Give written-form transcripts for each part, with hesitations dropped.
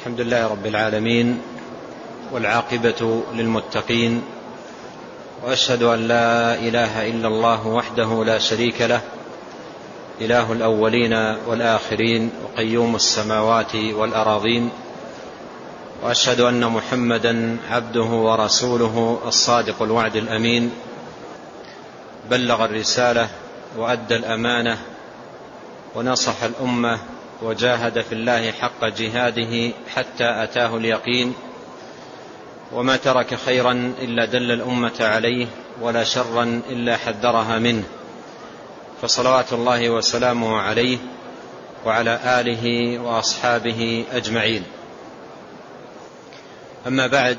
الحمد لله رب العالمين، والعاقبة للمتقين، وأشهد أن لا إله إلا الله وحده لا شريك له، إله الأولين والآخرين، وقيوم السماوات والأراضين، وأشهد أن محمدا عبده ورسوله الصادق الوعد الأمين، بلغ الرسالة وأدى الأمانة ونصح الأمة وجاهد في الله حق جهاده حتى أتاه اليقين، وما ترك خيرا إلا دل الأمة عليه، ولا شرا إلا حذرها منه، فصلوات الله وسلامه عليه وعلى آله وأصحابه أجمعين. أما بعد،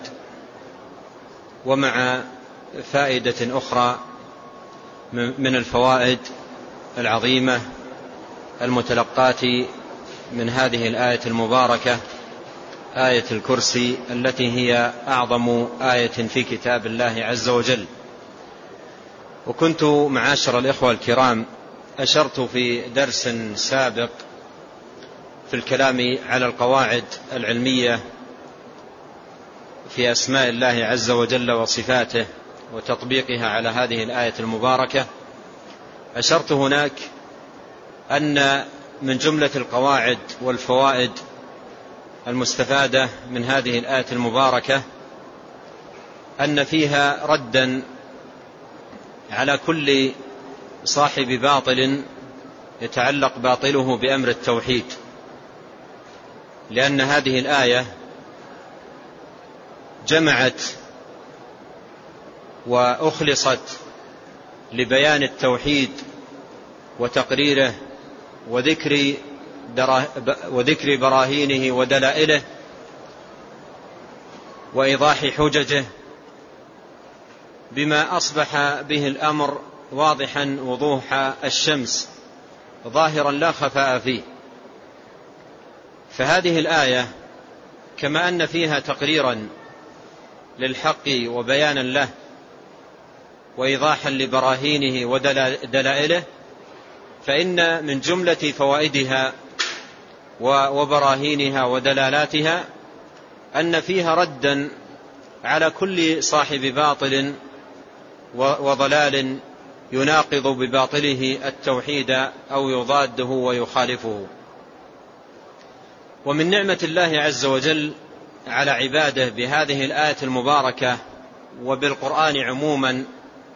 ومع فائدة أخرى من الفوائد العظيمة المتلقاة من هذه الآية المباركة، آية الكرسي، التي هي أعظم آية في كتاب الله عز وجل. وكنت معاشر الإخوة الكرام أشرت في درس سابق في الكلام على القواعد العلمية في أسماء الله عز وجل وصفاته وتطبيقها على هذه الآية المباركة. أشرت هناك أن من جملة القواعد والفوائد المستفادة من هذه الآية المباركة أن فيها ردا على كل صاحب باطل يتعلق باطله بأمر التوحيد، لأن هذه الآية جمعت وأخلصت لبيان التوحيد وتقريره وذكر براهينه ودلائله وإيضاح حججه، بما أصبح به الأمر واضحا وضوح الشمس، ظاهرا لا خفاء فيه. فهذه الآية كما أن فيها تقريرا للحق وبيانا له وإيضاحا لبراهينه ودلائله، فإن من جملة فوائدها وبراهينها ودلالاتها أن فيها ردا على كل صاحب باطل وضلال يناقض بباطله التوحيد أو يضاده ويخالفه. ومن نعمة الله عز وجل على عباده بهذه الآية المباركة وبالقرآن عموما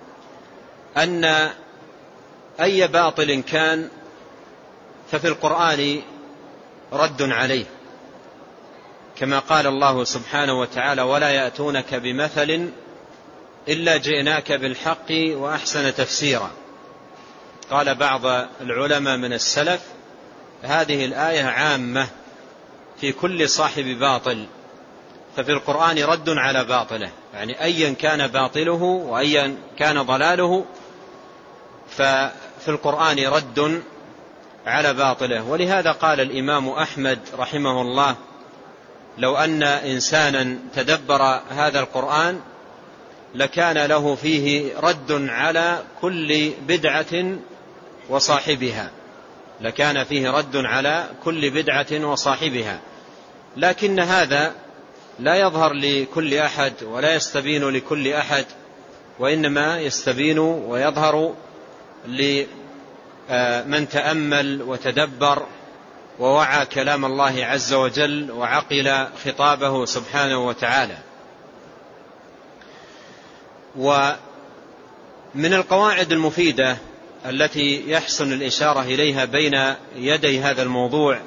أن أي باطل كان ففي القرآن رد عليه، كما قال الله سبحانه وتعالى: ولا يأتونك بمثل إلا جئناك بالحق وأحسن تفسيرا. قال بعض العلماء من السلف: هذه الآية عامة في كل صاحب باطل، ففي القرآن رد على باطله، يعني أيا كان باطله وأيا كان ضلاله ففي القرآن رد على باطله. ولهذا قال الإمام أحمد رحمه الله: لو أن إنسانا تدبر هذا القرآن لكان له فيه رد على كل بدعة وصاحبها، لكان فيه رد على كل بدعة وصاحبها. لكن هذا لا يظهر لكل أحد ولا يستبين لكل أحد، وإنما يستبين ويظهر لمن تأمل وتدبر ووعى كلام الله عز وجل وعقل خطابه سبحانه وتعالى. ومن القواعد المفيدة التي يحسن الإشارة إليها بين يدي هذا الموضوع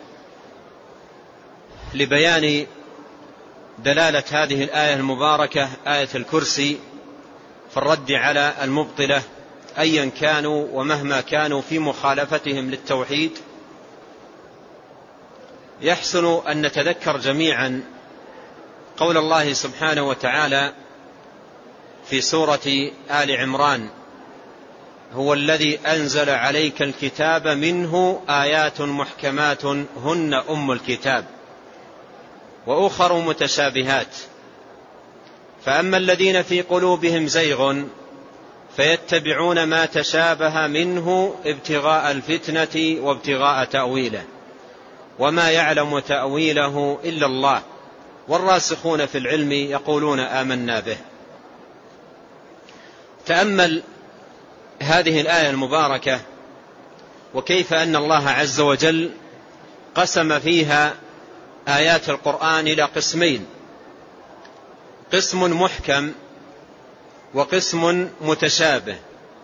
لبيان دلالة هذه الآية المباركة، آية الكرسي، في الرد على المبطلة أيا كانوا ومهما كانوا في مخالفتهم للتوحيد، يحسن أن نتذكر جميعا قول الله سبحانه وتعالى في سورة آل عمران: هو الذي أنزل عليك الكتاب منه آيات محكمات هن أم الكتاب وأخر متشابهات، فأما الذين في قلوبهم زيغ فيتبعون ما تشابه منه ابتغاء الفتنة وابتغاء تأويله، وما يعلم تأويله إلا الله والراسخون في العلم يقولون آمنا به. تأمل هذه الآية المباركة وكيف أن الله عز وجل قسم فيها آيات القرآن إلى قسمين: قسم محكم وقسم متشابه.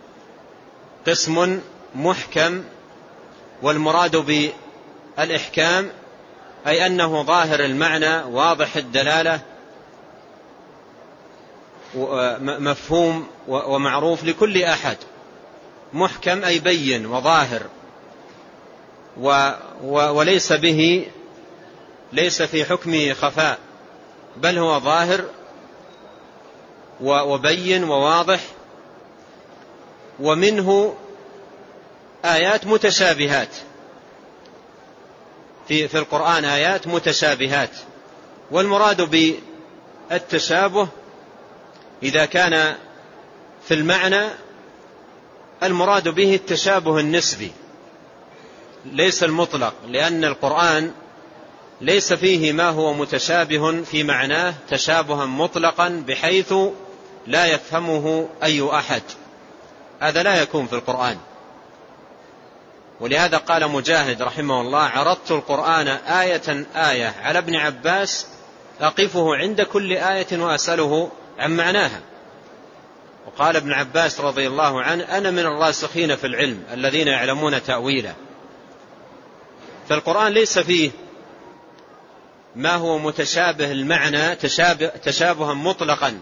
قسم محكم، والمراد بالإحكام أي أنه ظاهر المعنى واضح الدلالة مفهوم ومعروف لكل أحد. محكم أي بين وظاهر وليس به ليس في حكمه خفاء، بل هو ظاهر وبين وواضح. ومنه آيات متشابهات، في القرآن آيات متشابهات. والمراد بالتشابه إذا كان في المعنى المراد به التشابه النسبي ليس المطلق، لأن القرآن ليس فيه ما هو متشابه في معناه تشابها مطلقا بحيث لا يفهمه أي أحد، هذا لا يكون في القرآن. ولهذا قال مجاهد رحمه الله: عرضت القرآن آية آية على ابن عباس أقفه عند كل آية وأسأله عن معناها. وقال ابن عباس رضي الله عنه: أنا من الراسخين في العلم الذين يعلمون تأويله. فالقرآن ليس فيه ما هو متشابه المعنى تشابها مطلقا.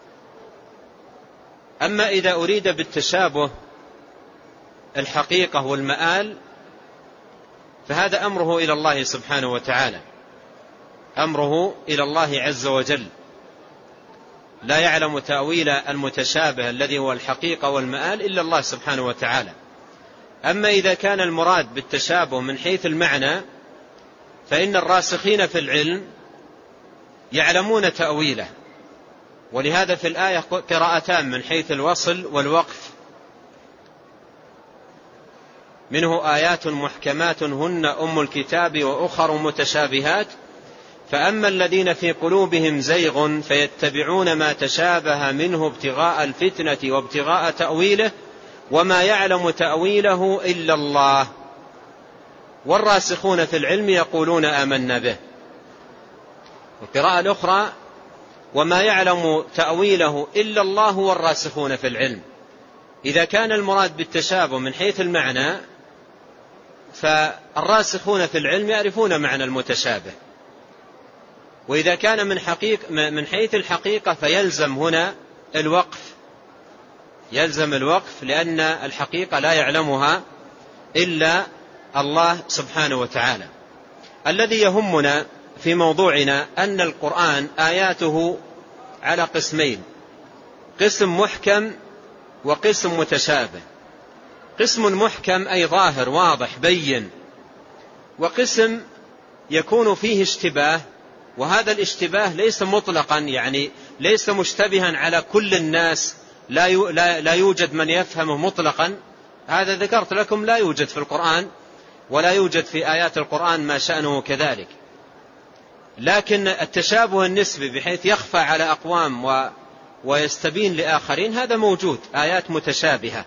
أما إذا أريد بالتشابه الحقيقة والمآل فهذا أمره إلى الله سبحانه وتعالى، أمره إلى الله عز وجل، لا يعلم تأويل المتشابه الذي هو الحقيقة والمآل إلا الله سبحانه وتعالى. أما إذا كان المراد بالتشابه من حيث المعنى فإن الراسخين في العلم يعلمون تأويله. ولهذا في الآية قراءتان من حيث الوصل والوقف: منه آيات محكمات هن أم الكتاب وأخر متشابهات فأما الذين في قلوبهم زيغ فيتبعون ما تشابه منه ابتغاء الفتنة وابتغاء تأويله وما يعلم تأويله إلا الله والراسخون في العلم يقولون آمنا به. القراءة الأخرى: وما يعلم تأويله إلا الله والراسخون في العلم. إذا كان المراد بالتشابه من حيث المعنى فالراسخون في العلم يعرفون معنى المتشابه، وإذا كان من حيث الحقيقة فيلزم هنا الوقف، يلزم الوقف، لأن الحقيقة لا يعلمها إلا الله سبحانه وتعالى. الذي يهمنا في موضوعنا أن القرآن آياته على قسمين: قسم محكم وقسم متشابه. قسم محكم أي ظاهر واضح بين، وقسم يكون فيه اشتباه، وهذا الاشتباه ليس مطلقا، يعني ليس مشتبها على كل الناس، لا يوجد من يفهمه مطلقا. هذا ذكرت لكم لا يوجد في القرآن ولا يوجد في آيات القرآن ما شأنه كذلك. لكن التشابه النسبي بحيث يخفى على أقوام ويستبين لآخرين هذا موجود، آيات متشابهة.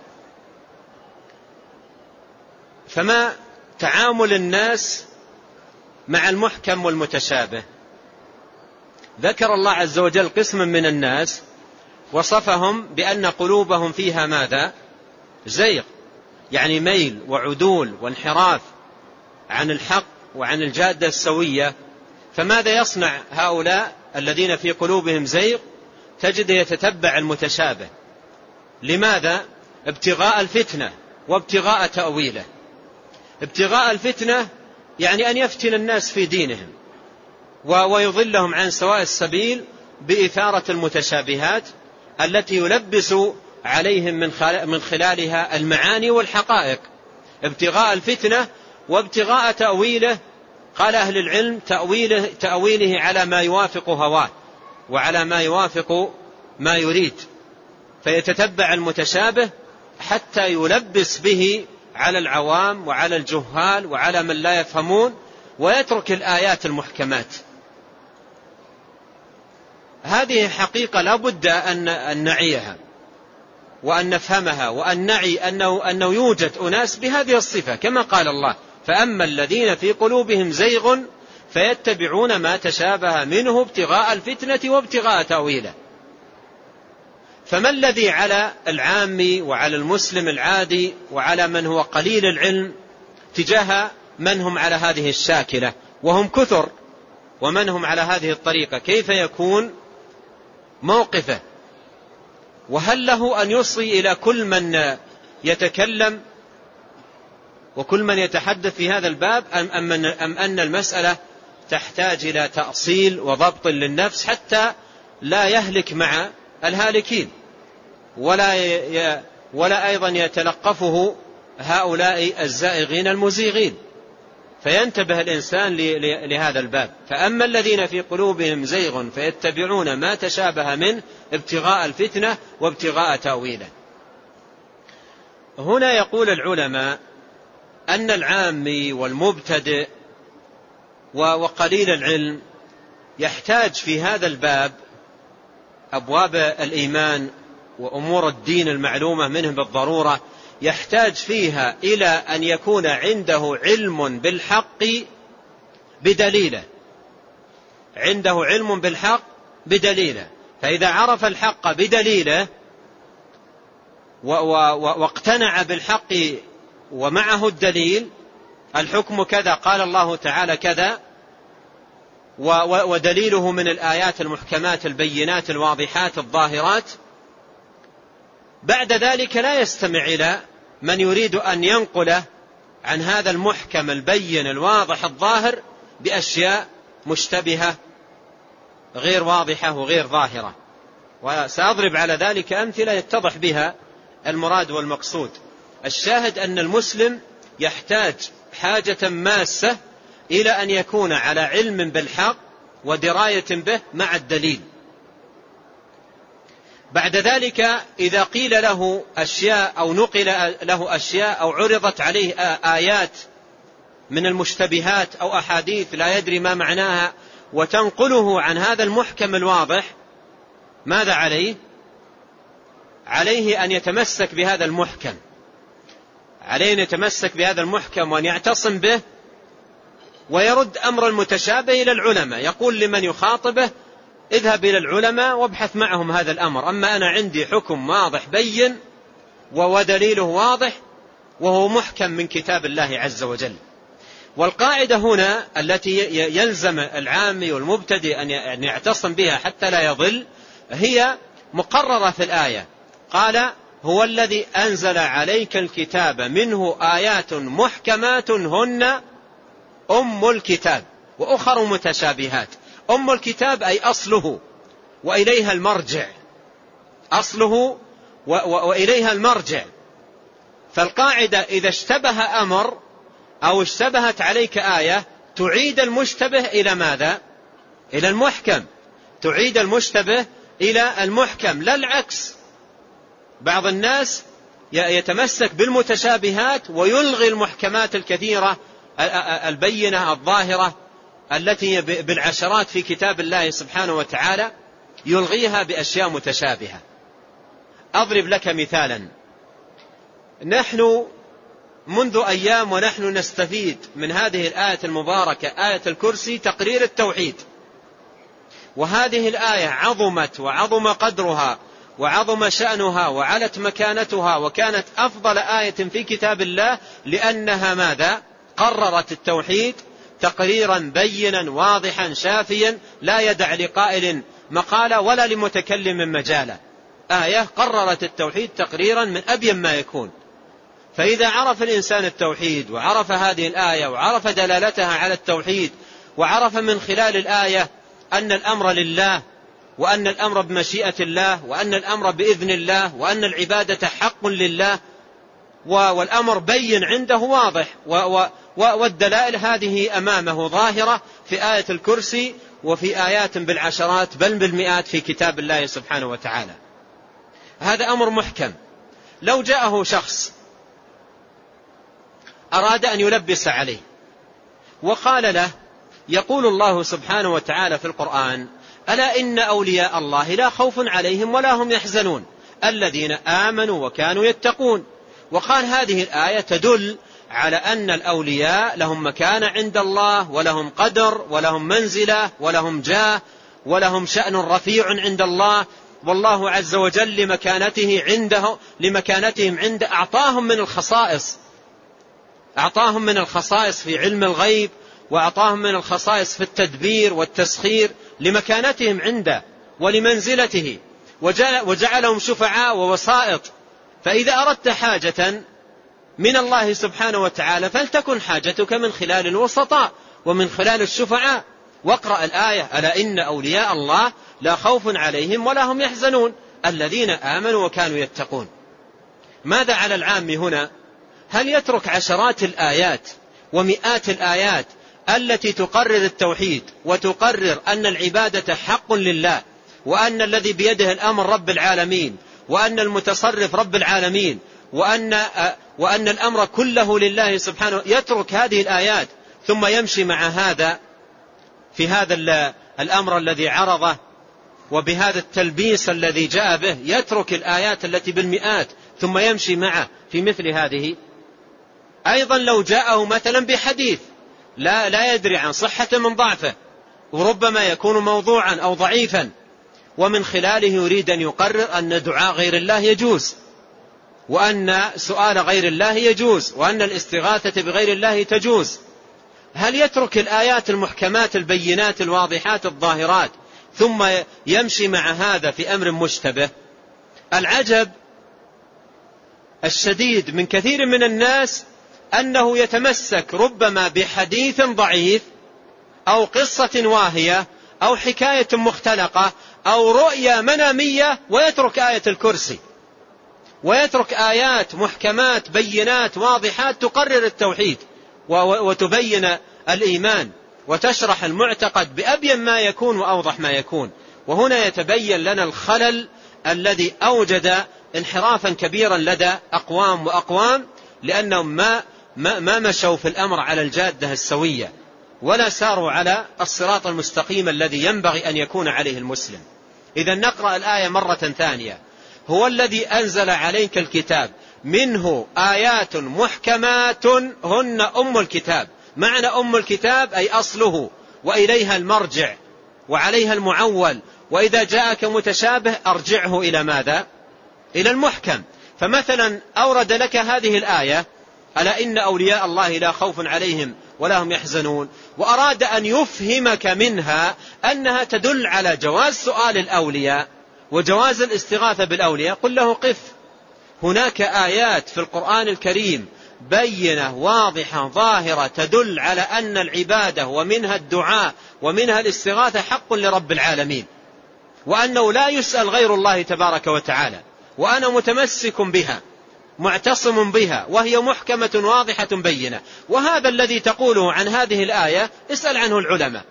فما تعامل الناس مع المحكم والمتشابه؟ ذكر الله عز وجل قسما من الناس وصفهم بأن قلوبهم فيها ماذا؟ زيغ، يعني ميل وعدول وانحراف عن الحق وعن الجادة السوية. فماذا يصنع هؤلاء الذين في قلوبهم زيغ؟ تجد يتتبع المتشابه. لماذا؟ ابتغاء الفتنة وابتغاء تأويله. ابتغاء الفتنة يعني أن يفتن الناس في دينهم ويضلهم عن سواء السبيل بإثارة المتشابهات التي يلبس عليهم من خلالها المعاني والحقائق. ابتغاء الفتنة وابتغاء تأويله، قال أهل العلم تأويله على ما يوافق هواه وعلى ما يوافق ما يريد، فيتتبع المتشابه حتى يلبس به على العوام وعلى الجهال وعلى من لا يفهمون، ويترك الآيات المحكمات. هذه حقيقة لا بد أن نعيها وأن نفهمها، وأن نعي أنه يوجد أناس بهذه الصفة، كما قال الله: فأما الذين في قلوبهم زيغ فيتبعون ما تشابه منه ابتغاء الفتنة وابتغاء تأويله. فما الذي على العام وعلى المسلم العادي وعلى من هو قليل العلم تجاه من هم على هذه الشاكلة وهم كثر، ومن هم على هذه الطريقة؟ كيف يكون موقفه؟ وهل له أن يصغي إلى كل من يتكلم وكل من يتحدث في هذا الباب، أم أن المسألة تحتاج إلى تأصيل وضبط للنفس حتى لا يهلك مع الهالكين، ولا أيضا يتلقفه هؤلاء الزائغين المزيغين، فينتبه الإنسان لهذا الباب. فأما الذين في قلوبهم زيغ فيتبعون ما تشابه منه ابتغاء الفتنة وابتغاء تأويله. هنا يقول العلماء أن العامي والمبتدئ وقليل العلم يحتاج في هذا الباب، أبواب الإيمان وأمور الدين المعلومة منه بالضرورة، يحتاج فيها إلى أن يكون عنده علم بالحق بدليله، عنده علم بالحق بدليله. فإذا عرف الحق بدليله واقتنع بالحق ومعه الدليل، الحكم كذا، قال الله تعالى كذا، ودليله من الآيات المحكمات البينات الواضحات الظاهرات، بعد ذلك لا يستمع إلى من يريد أن ينقله عن هذا المحكم البين الواضح الظاهر بأشياء مشتبهة غير واضحة وغير ظاهرة. وسأضرب على ذلك أمثلة يتضح بها المراد والمقصود. الشاهد أن المسلم يحتاج حاجة ماسة إلى أن يكون على علم بالحق ودراية به مع الدليل. بعد ذلك إذا قيل له أشياء أو نقل له أشياء أو عرضت عليه آيات من المشتبهات أو أحاديث لا يدري ما معناها وتنقله عن هذا المحكم الواضح، ماذا عليه؟ عليه أن يتمسك بهذا المحكم، عليه أن يتمسك بهذا المحكم وأن يعتصم به، ويرد أمر المتشابه إلى العلماء. يقول لمن يخاطبه: اذهب إلى العلماء وابحث معهم هذا الأمر، أما أنا عندي حكم واضح بين ودليله واضح وهو محكم من كتاب الله عز وجل. والقاعدة هنا التي يلزم العامي والمبتدئ أن يعتصم بها حتى لا يضل هي مقررة في الآية. قال: هو الذي أنزل عليك الكتاب منه آيات محكمات هن أم الكتاب وأخر متشابهات. أم الكتاب أي أصله وإليها المرجع، أصله وإليها المرجع. فالقاعدة إذا اشتبه أمر أو اشتبهت عليك آية تعيد المشتبه إلى ماذا؟ إلى المحكم، تعيد المشتبه إلى المحكم، لا العكس. بعض الناس يتمسك بالمتشابهات ويلغي المحكمات الكثيرة البينة الظاهرة التي بالعشرات في كتاب الله سبحانه وتعالى، يلغيها بأشياء متشابهة. أضرب لك مثالا. نحن منذ أيام ونحن نستفيد من هذه الآية المباركة، آية الكرسي، تقرير التوحيد. وهذه الآية عظمت وعظم قدرها وعظم شأنها وعلت مكانتها وكانت أفضل آية في كتاب الله، لأنها ماذا؟ قررت التوحيد تقريرا بينا واضحا شافيا لا يدع لقائل مقالة ولا لمتكلم مجالا. آية قررت التوحيد تقريرا من أبين ما يكون. فإذا عرف الإنسان التوحيد وعرف هذه الآية وعرف دلالتها على التوحيد وعرف من خلال الآية أن الأمر لله وأن الأمر بمشيئة الله وأن الأمر بإذن الله وأن العبادة حق لله والأمر بين عنده واضح والدلائل هذه أمامه ظاهرة في آية الكرسي وفي آيات بالعشرات بل بالمئات في كتاب الله سبحانه وتعالى. هذا أمر محكم. لو جاءه شخص أراد أن يلبس عليه وقال له: يقول الله سبحانه وتعالى في القرآن: ألا إن أولياء الله لا خوف عليهم ولا هم يحزنون الذين آمنوا وكانوا يتقون. وقال هذه الآية تدل على أن الأولياء لهم مكانة عند الله، ولهم قدر، ولهم منزلة، ولهم جاه، ولهم شأن رفيع عند الله. والله عز وجل لمكانتهم عنده أعطاهم من الخصائص في علم الغيب، وأعطاهم من الخصائص في التدبير والتسخير لمكانتهم عنده ولمنزلته، وجعلهم شفعاء ووسائط. فإذا أردت حاجة من الله سبحانه وتعالى فلتكن حاجتك من خلال الوسطاء ومن خلال الشفعاء. واقرأ الآية: ألا إن أولياء الله لا خوف عليهم ولا هم يحزنون الذين آمنوا وكانوا يتقون. ماذا على العام هنا؟ هل يترك عشرات الآيات ومئات الآيات التي تقرر التوحيد وتقرر أن العبادة حق لله، وأن الذي بيده الأمر رب العالمين، وأن المتصرف رب العالمين، وأن الأمر كله لله سبحانه، يترك هذه الآيات ثم يمشي مع هذا في هذا الأمر الذي عرضه وبهذا التلبيس الذي جاء به؟ يترك الآيات التي بالمئات ثم يمشي معه في مثل هذه؟ أيضا لو جاءه مثلا بحديث لا يدري عن صحة من ضعفه، وربما يكون موضوعا أو ضعيفا، ومن خلاله يريد أن يقرر أن دعاء غير الله يجوز، وأن سؤال غير الله يجوز، وأن الاستغاثة بغير الله تجوز، هل يترك الآيات المحكمات البينات الواضحات الظاهرات ثم يمشي مع هذا في أمر مشتبه؟ العجب الشديد من كثير من الناس أنه يتمسك ربما بحديث ضعيف أو قصة واهية أو حكاية مختلقة أو رؤية منامية، ويترك آية الكرسي، ويترك آيات محكمات بينات واضحات تقرر التوحيد وتبين الإيمان وتشرح المعتقد بأبين ما يكون وأوضح ما يكون. وهنا يتبين لنا الخلل الذي أوجد انحرافا كبيرا لدى أقوام لأنهم ما مشوا في الأمر على الجادة السوية، ولا ساروا على الصراط المستقيم الذي ينبغي أن يكون عليه المسلم. إذا نقرأ الآية مرة ثانية: هو الذي أنزل عليك الكتاب منه آيات محكمات هن أم الكتاب. معنى أم الكتاب أي أصله، وإليها المرجع وعليها المعول، وإذا جاءك متشابه أرجعه إلى ماذا؟ إلى المحكم. فمثلا أورد لك هذه الآية: ألا إن أولياء الله لا خوف عليهم ولا هم يحزنون، وأراد أن يفهمك منها أنها تدل على جواز سؤال الأولياء وجواز الاستغاثة بالأولياء. قل له: قف، هناك آيات في القرآن الكريم بينة واضحة ظاهرة تدل على أن العبادة ومنها الدعاء ومنها الاستغاثة حق لرب العالمين، وأنه لا يسأل غير الله تبارك وتعالى، وأنا متمسك بها معتصم بها، وهي محكمة واضحة بينة. وهذا الذي تقوله عن هذه الآية اسأل عنه العلماء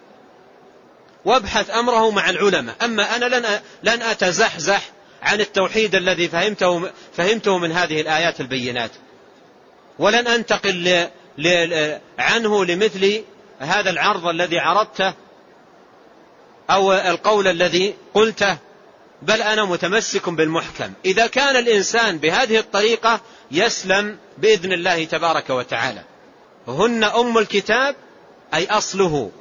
وابحث أمره مع العلماء. أما أنا لن أتزحزح عن التوحيد الذي فهمته من هذه الآيات البينات، ولن أنتقل عنه لمثل هذا العرض الذي عرضته أو القول الذي قلته، بل أنا متمسك بالمحكم. إذا كان الإنسان بهذه الطريقة يسلم بإذن الله تبارك وتعالى. هن أم الكتاب أي أصله،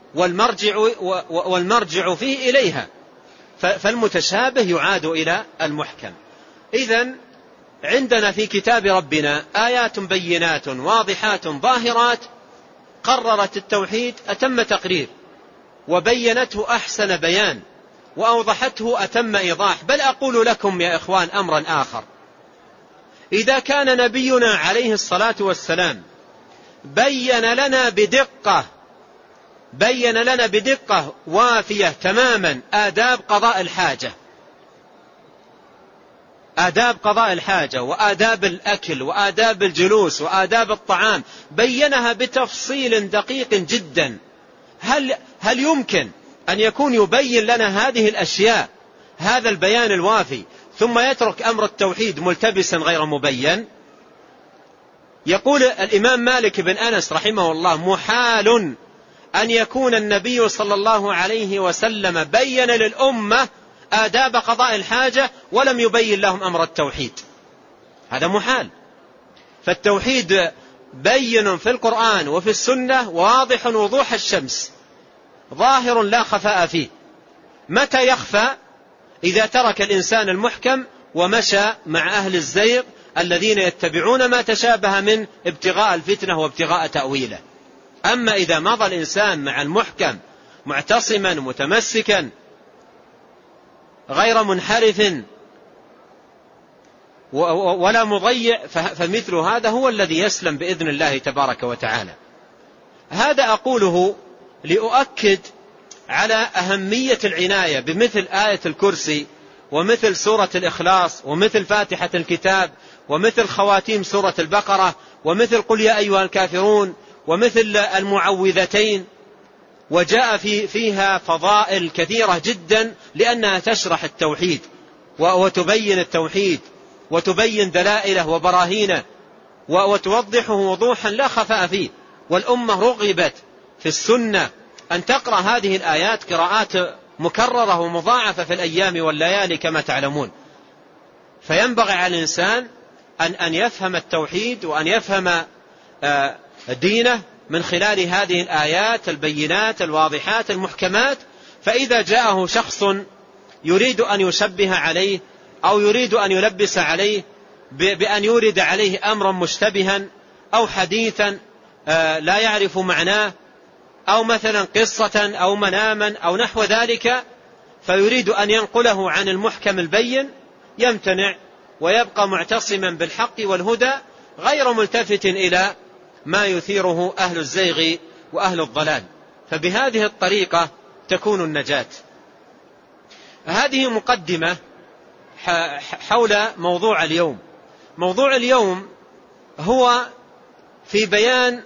والمرجع فيه إليها، فالمتشابه يعاد إلى المحكم. إذن عندنا في كتاب ربنا آيات بينات واضحات ظاهرات قررت التوحيد أتم تقرير، وبينته أحسن بيان، وأوضحته أتم إيضاح. بل أقول لكم يا إخوان أمرا آخر: إذا كان نبينا عليه الصلاة والسلام بين لنا بدقة وافية تماما آداب قضاء الحاجة وآداب الأكل وآداب الجلوس وآداب الطعام، بينها بتفصيل دقيق جدا، هل يمكن أن يكون يبين لنا هذه الأشياء هذا البيان الوافي ثم يترك أمر التوحيد ملتبسا غير مبين؟ يقول الإمام مالك بن أنس رحمه الله: محال أن يكون النبي صلى الله عليه وسلم بين للأمة آداب قضاء الحاجة ولم يبين لهم أمر التوحيد. هذا محال. فالتوحيد بين في القرآن وفي السنة واضح وضوح الشمس، ظاهر لا خفاء فيه. متى يخفى؟ إذا ترك الإنسان المحكم ومشى مع أهل الزيغ الذين يتبعون ما تشابه من ابتغاء الفتنة وابتغاء تأويله. أما إذا مضى الإنسان مع المحكم معتصما متمسكا غير منحرف ولا مضيع، فمثل هذا هو الذي يسلم بإذن الله تبارك وتعالى. هذا أقوله لأؤكد على أهمية العناية بمثل آية الكرسي ومثل سورة الإخلاص ومثل فاتحة الكتاب ومثل خواتيم سورة البقرة ومثل قل يا أيها الكافرون ومثل المعوذتين. وجاء فيها فضائل كثيرة جدا، لأنها تشرح التوحيد وتبين التوحيد وتبين دلائله وبراهينه وتوضحه وضوحا لا خفاء فيه. والأمة رغبت في السنة أن تقرأ هذه الآيات قراءات مكررة ومضاعفة في الأيام والليالي كما تعلمون. فينبغي على الإنسان أن يفهم التوحيد وأن يفهم دينه من خلال هذه الآيات البينات الواضحات المحكمات. فإذا جاءه شخص يريد أن يشبه عليه أو يريد أن يلبس عليه بأن يورد عليه أمرا مشتبها أو حديثا لا يعرف معناه أو مثلا قصة أو مناما أو نحو ذلك، فيريد أن ينقله عن المحكم البين، يمتنع ويبقى معتصما بالحق والهدى غير ملتفت إلى ما يثيره أهل الزيغ وأهل الضلال. فبهذه الطريقة تكون النجاة. هذه مقدمة حول موضوع اليوم. موضوع اليوم هو في بيان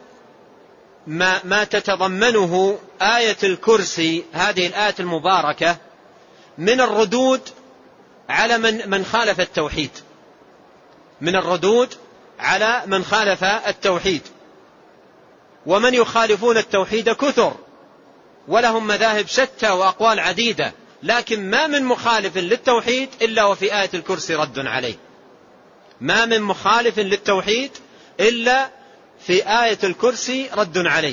ما تتضمنه آية الكرسي، هذه الآية المباركة، من الردود على من خالف التوحيد، من الردود على من خالف التوحيد. ومن يخالفون التوحيد كثر ولهم مذاهب شتى وأقوال عديدة، لكن ما من مخالف للتوحيد إلا وفي آية الكرسي رد عليه. ما من مخالف للتوحيد إلا في آية الكرسي رد عليه.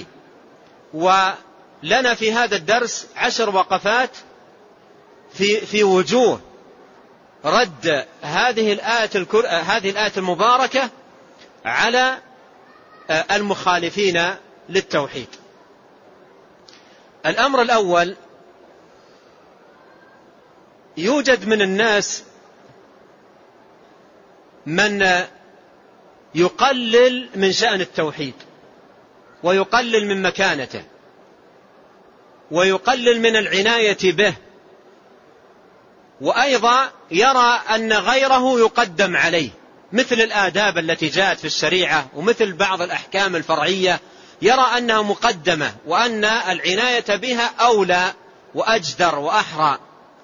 ولنا في هذا الدرس 10 وقفات في وجوه رد هذه الآية المباركة على المخالفين للتوحيد. الأمر الأول: يوجد من الناس من يقلل من شأن التوحيد ويقلل من مكانته ويقلل من العناية به، وأيضا يرى أن غيره يقدم عليه، مثل الآداب التي جاءت في الشريعة ومثل بعض الأحكام الفرعية، يرى أنها مقدمة وأن العناية بها أولى وأجدر وأحرى.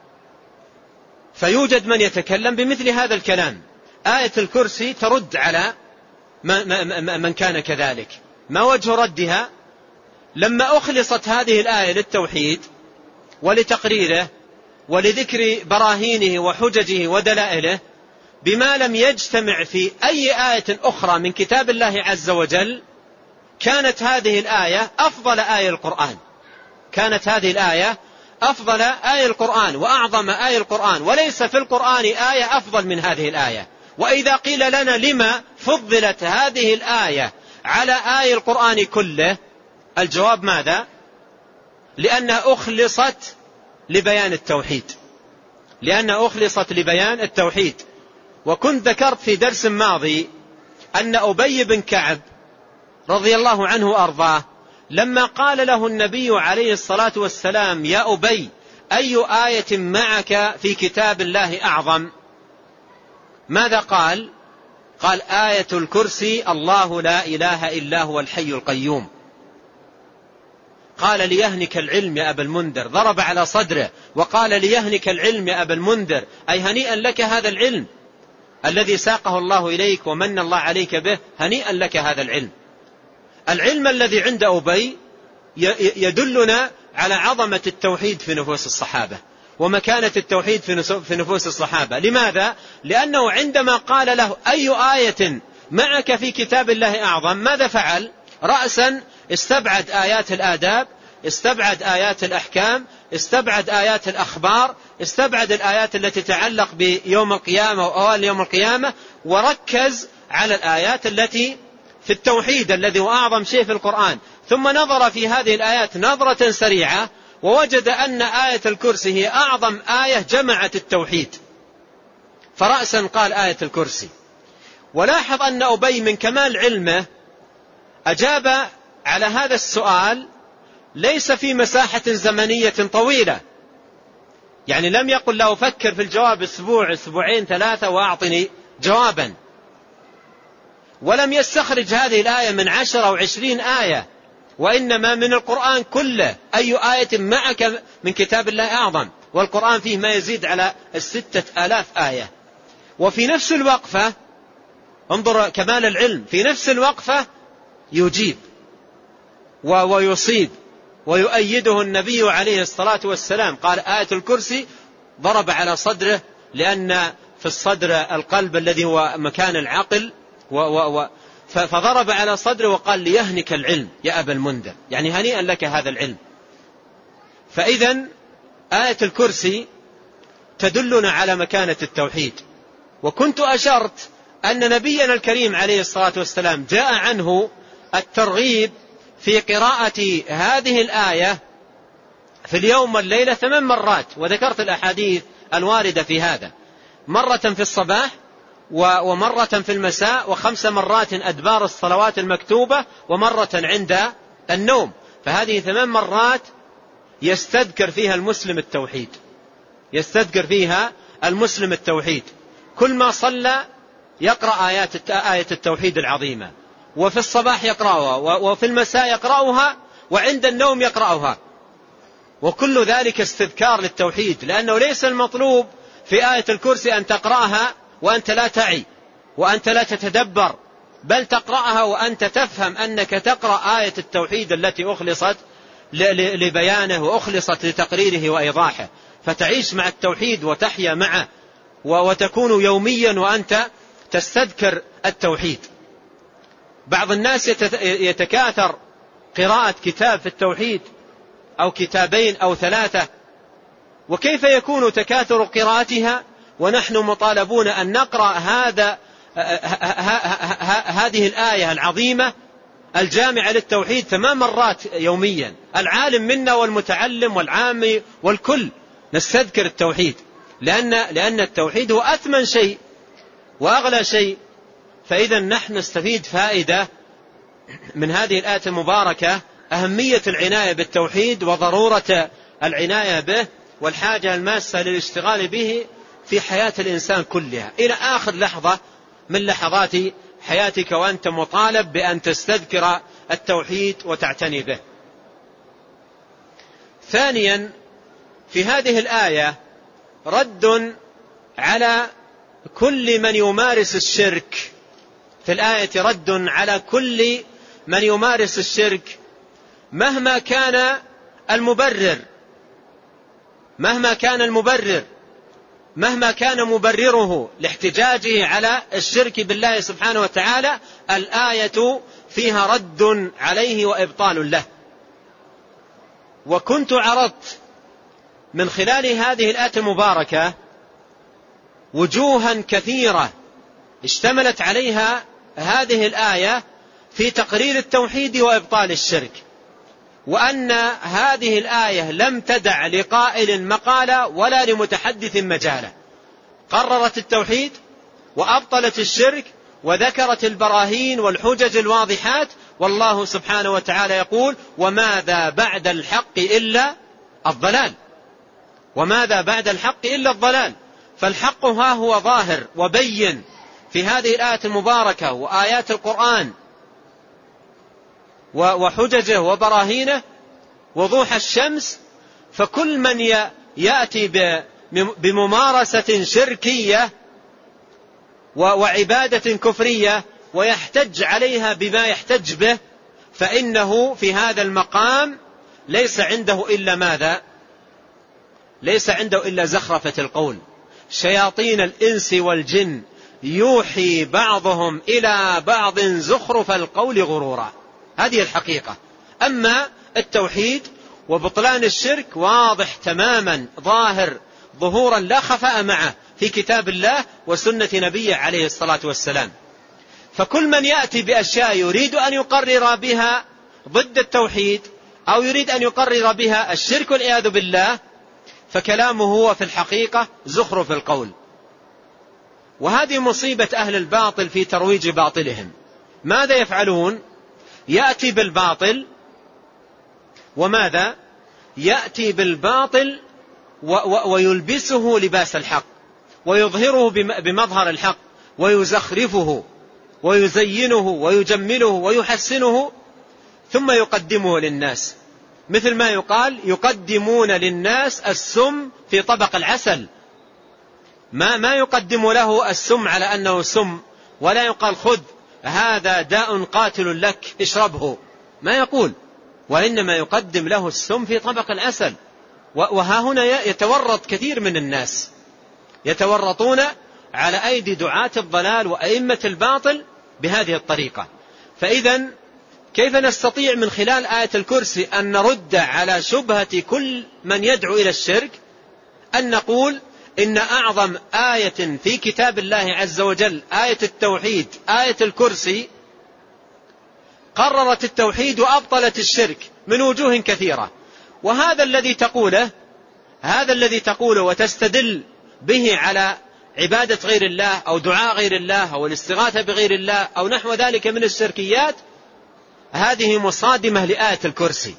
فيوجد من يتكلم بمثل هذا الكلام. آية الكرسي ترد على من كان كذلك. ما وجه ردها؟ لما أخلصت هذه الآية للتوحيد ولتقريره ولذكر براهينه وحججه ودلائله بما لم يجتمع في أي آية أخرى من كتاب الله عز وجل، كانت هذه الآية أفضل آية القرآن، كانت هذه الآية أفضل آية القرآن وأعظم آية القرآن، وليس في القرآن آية أفضل من هذه الآية. وإذا قيل لنا لما فضلت هذه الآية على آية القرآن كله، الجواب ماذا؟ لأنها أخلصت لبيان التوحيد، لأنها أخلصت لبيان التوحيد. وكنت ذكرت في درس ماضي أن أبي بن كعب رضي الله عنه وأرضاه لما قال له النبي عليه الصلاة والسلام: يا أبي، أي آية معك في كتاب الله أعظم؟ ماذا قال؟ قال: آية الكرسي، الله لا إله إلا هو الحي القيوم. قال: ليهنك العلم يا أبا المنذر، ضرب على صدره وقال: ليهنك العلم يا أبا المنذر، أي هنيئا لك هذا العلم. الذي ساقه الله إليك ومن الله عليك به، هنيئا لك هذا العلم. العلم الذي عند أبي يدلنا على عظمة التوحيد في نفوس الصحابة ومكانة التوحيد في نفوس الصحابة. لماذا؟ لأنه عندما قال له أي آية معك في كتاب الله أعظم، ماذا فعل؟ رأسا استبعد آيات الآداب، استبعد آيات الأحكام، استبعد آيات الأخبار، استبعد الآيات التي تتعلق بيوم القيامة وأوائل يوم القيامة، وركز على الآيات التي في التوحيد الذي هو أعظم شيء في القرآن. ثم نظر في هذه الآيات نظرة سريعة ووجد أن آية الكرسي هي أعظم آية جمعت التوحيد، فرأسا قال آية الكرسي. ولاحظ أن أبي من كمال علمه أجاب على هذا السؤال ليس في مساحة زمنية طويلة، يعني لم يقل له فكر في الجواب أسبوع أسبوعين ثلاثة وأعطني جوابا، ولم يستخرج هذه الآية من 10 أو 20 آية، وإنما من القرآن كله. أي آية معك من كتاب الله أعظم، والقرآن فيه ما يزيد على 6000 آية. وفي نفس الوقفة، انظر كمال العلم، في نفس الوقفة يجيب ويصيب ويؤيده النبي عليه الصلاة والسلام. قال آية الكرسي ضرب على صدره، لأن في الصدر القلب الذي هو مكان العقل، فضرب على صدره وقال ليهنك العلم يا أبا المنذر، يعني هنيئا لك هذا العلم. فإذا آية الكرسي تدلنا على مكانة التوحيد. وكنت أشرت أن نبينا الكريم عليه الصلاة والسلام جاء عنه الترغيب في قراءة هذه الآية في اليوم والليلة 8 مرات، وذكرت الأحاديث الواردة في هذا، مرة في الصباح ومرة في المساء، و5 مرات أدبار الصلوات المكتوبة، ومرة عند النوم. فهذه 8 مرات يستذكر فيها المسلم التوحيد، يستذكر فيها المسلم التوحيد. كل ما صلى يقرأ آية التوحيد العظيمة، وفي الصباح يقرأها، وفي المساء يقرأها، وعند النوم يقرأها، وكل ذلك استذكار للتوحيد. لأنه ليس المطلوب في آية الكرسي أن تقرأها وأنت لا تعي وأنت لا تتدبر، بل تقرأها وأنت تفهم أنك تقرأ آية التوحيد التي أخلصت لبيانه وأخلصت لتقريره وإيضاحه، فتعيش مع التوحيد وتحيا معه، وتكون يوميا وأنت تستذكر التوحيد. بعض الناس يتكاثر قراءة كتاب في التوحيد أو كتابين أو 3، وكيف يكون تكاثر قراءتها ونحن مطالبون أن نقرأ هذه الآية العظيمة الجامعة للتوحيد 8 مرات يوميا، العالم منا والمتعلم والعامي والكل نستذكر التوحيد، لأن التوحيد هو أثمن شيء وأغلى شيء. فإذا نحن نستفيد فائدة من هذه الآية المباركة، أهمية العناية بالتوحيد وضرورة العناية به والحاجة الماسة للاشتغال به في حياة الإنسان كلها إلى آخر لحظة من لحظات حياتك، وأنت مطالب بأن تستذكر التوحيد وتعتني به. ثانيا، في هذه الآية رد على كل من يمارس الشرك. في الآية رد على كل من يمارس الشرك مهما كان المبرر، مهما كان مبرره لاحتجاجه على الشرك بالله سبحانه وتعالى، الآية فيها رد عليه وإبطال له. وكنت عرضت من خلال هذه الآية المباركة وجوها كثيرة اشتملت عليها هذه الآية في تقرير التوحيد وإبطال الشرك، وأن هذه الآية لم تدع لقائل مقالة ولا لمتحدث مجالة، قررت التوحيد وأبطلت الشرك وذكرت البراهين والحجج الواضحات. والله سبحانه وتعالى يقول: وماذا بعد الحق إلا الضلال، وماذا بعد الحق إلا الضلال. فالحق ها هو ظاهر وبين في هذه الآية المباركة وآيات القرآن وحججه وبراهينه وضوح الشمس. فكل من يأتي بممارسة شركية وعبادة كفرية ويحتج عليها بما يحتج به، فإنه في هذا المقام ليس عنده إلا ماذا؟ ليس عنده إلا زخرفة القول. شياطين الإنس والجن يوحي بعضهم إلى بعض زخرف القول غرورا. هذه الحقيقة. أما التوحيد وبطلان الشرك واضح تماما، ظاهر ظهورا لا خفاء معه في كتاب الله وسنة نبيه عليه الصلاة والسلام. فكل من يأتي بأشياء يريد أن يقرر بها ضد التوحيد أو يريد أن يقرر بها الشرك والعياذ بالله، فكلامه هو في الحقيقة زخرف القول. وهذه مصيبة أهل الباطل في ترويج باطلهم. ماذا يفعلون؟ يأتي بالباطل، وماذا؟ يأتي بالباطل ويلبسه لباس الحق ويظهره بمظهر الحق ويزخرفه ويزينه ويجمله ويحسنه ثم يقدمه للناس، مثل ما يقال يقدمون للناس السم في طبق العسل. ما يقدم له السم على أنه سم، ولا يقال خذ هذا داء قاتل لك اشربه، ما يقول، وإنما يقدم له السم في طبق العسل. وها هنا يتورط كثير من الناس، يتورطون على أيدي دعاة الضلال وأئمة الباطل بهذه الطريقة. فإذا كيف نستطيع من خلال آية الكرسي أن نرد على شبهة كل من يدعو إلى الشرك؟ أن نقول إن أعظم آية في كتاب الله عز وجل آية التوحيد، آية الكرسي، قررت التوحيد وأبطلت الشرك من وجوه كثيرة. وهذا الذي تقوله وتستدل به على عبادة غير الله أو دعاء غير الله أو الاستغاثة بغير الله أو نحو ذلك من الشركيات، هذه مصادمة لآية الكرسي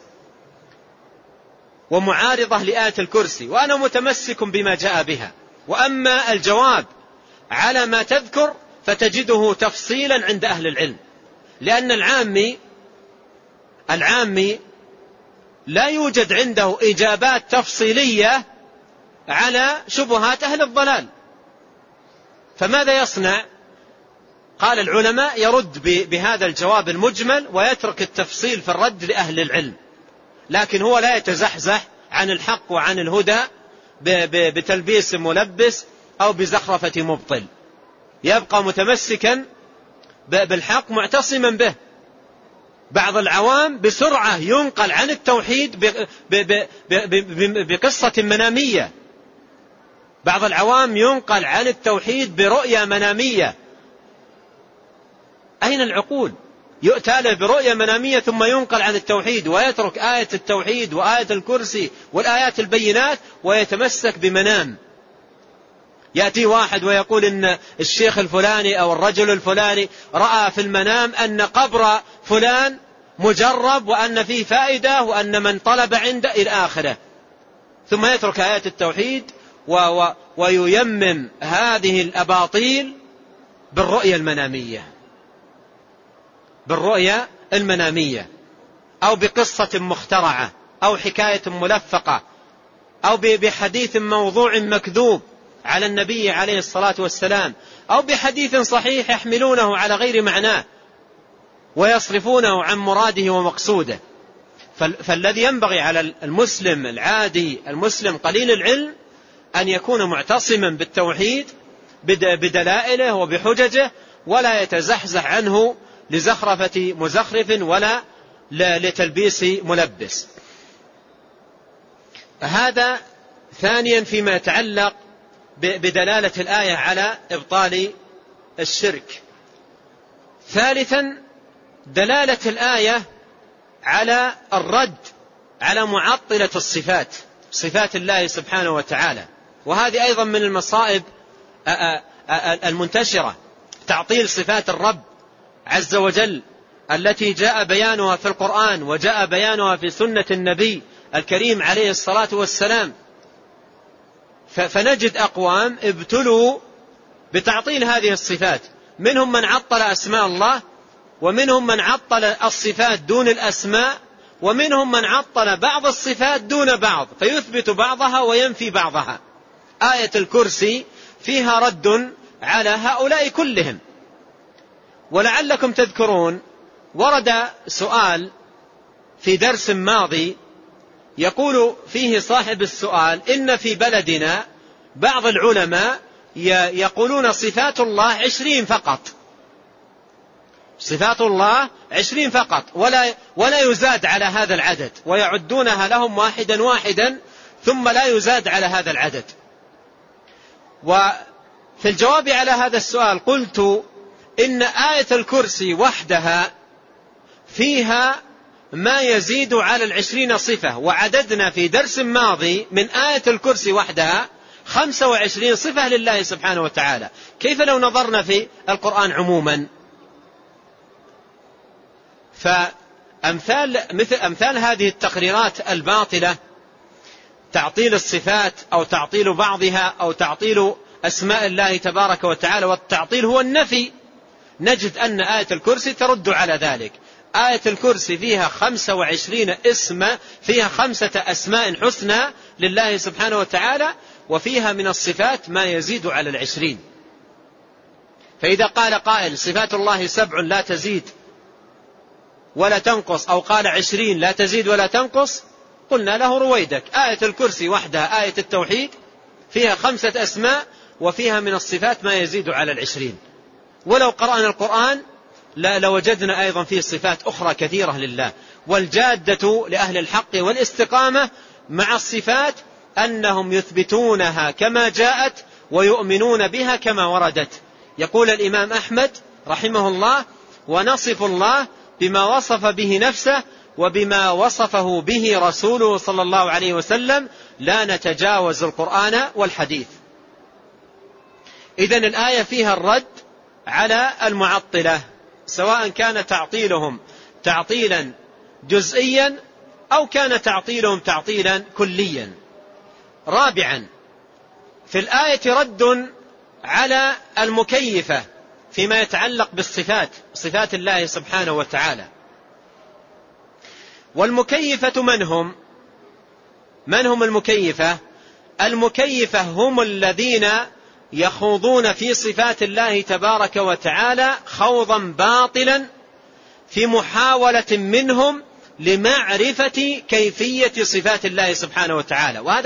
ومعارضة لآية الكرسي، وأنا متمسك بما جاء بها. وأما الجواب على ما تذكر فتجده تفصيلا عند أهل العلم، لأن العامي لا يوجد عنده إجابات تفصيلية على شبهات أهل الضلال، فماذا يصنع؟ قال العلماء يرد بهذا الجواب المجمل ويترك التفصيل في الرد لأهل العلم، لكن هو لا يتزحزح عن الحق وعن الهدى بتلبيس ملبس أو بزخرفة مبطل، يبقى متمسكا بالحق معتصما به. بعض العوام بسرعة ينقل عن التوحيد بقصة منامية، بعض العوام ينقل عن التوحيد برؤية منامية. أين العقول؟ يؤتى له برؤية منامية ثم ينقل عن التوحيد ويترك آية التوحيد وآية الكرسي والآيات البينات ويتمسك بمنام. يأتي واحد ويقول إن الشيخ الفلاني أو الرجل الفلاني رأى في المنام أن قبر فلان مجرب وأن فيه فائدة وأن من طلب عنده إلى آخره، ثم يترك آيات التوحيد وييمم هذه الأباطيل بالرؤية المنامية أو بقصة مخترعة أو حكاية ملفقة أو بحديث موضوع مكذوب على النبي عليه الصلاة والسلام أو بحديث صحيح يحملونه على غير معناه ويصرفونه عن مراده ومقصوده. فالذي ينبغي على المسلم العادي، المسلم قليل العلم، أن يكون معتصما بالتوحيد بدلائله وبحججه، ولا يتزحزح عنه لزخرفة مزخرف ولا لتلبيس ملبس. هذا ثانيا فيما يتعلق بدلالة الآية على إبطال الشرك. ثالثا دلالة الآية على الرد على معطلة الصفات، صفات الله سبحانه وتعالى، وهذه أيضا من المصائب المنتشرة، تعطيل صفات الرب عز وجل التي جاء بيانها في القرآن وجاء بيانها في سنة النبي الكريم عليه الصلاة والسلام. فنجد أقوام ابتلوا بتعطيل هذه الصفات، منهم من عطل أسماء الله، ومنهم من عطل الصفات دون الأسماء، ومنهم من عطل بعض الصفات دون بعض فيثبت بعضها وينفي بعضها. آية الكرسي فيها رد على هؤلاء كلهم. ولعلكم تذكرون ورد سؤال في درس ماضي يقول فيه صاحب السؤال إن في بلدنا بعض العلماء يقولون صفات الله 20 فقط، صفات الله 20 فقط ولا يزاد على هذا العدد، ويعدونها لهم واحدا واحدا ثم لا يزاد على هذا العدد. وفي الجواب على هذا السؤال قلت إن آية الكرسي وحدها فيها ما يزيد على 20 صفة، وعددنا في درس ماضي من آية الكرسي وحدها 25 صفة لله سبحانه وتعالى. كيف لو نظرنا في القرآن عموما؟ فأمثال هذه التقريرات الباطلة، تعطيل الصفات أو تعطيل بعضها أو تعطيل أسماء الله تبارك وتعالى، والتعطيل هو النفي، نجد أن آية الكرسي ترد على ذلك. آية الكرسي فيها 25 اسم، فيها 5 أسماء حسنى لله سبحانه وتعالى، وفيها من الصفات ما يزيد على 20. فإذا قال قائل صفات الله 7 لا تزيد ولا تنقص، أو قال 20 لا تزيد ولا تنقص، قلنا له رويدك، آية الكرسي وحدها آية التوحيد فيها 5 أسماء وفيها من الصفات ما يزيد على 20. ولو قرأنا القرآن لوجدنا أيضا فيه صفات أخرى كثيرة لله. والجادة لأهل الحق والاستقامة مع الصفات أنهم يثبتونها كما جاءت ويؤمنون بها كما وردت. يقول الإمام أحمد رحمه الله: ونصف الله بما وصف به نفسه وبما وصفه به رسوله صلى الله عليه وسلم، لا نتجاوز القرآن والحديث. إذن الآية فيها الرد على المعطلة، سواء كان تعطيلهم تعطيلا جزئيا أو كان تعطيلهم تعطيلا كليا. رابعا، في الآية رد على المكيفة فيما يتعلق بالصفات، صفات الله سبحانه وتعالى. والمكيفة من هم المكيفة؟ المكيفة هم الذين يخوضون في صفات الله تبارك وتعالى خوضا باطلا في محاولة منهم لمعرفة كيفية صفات الله سبحانه وتعالى. وهذا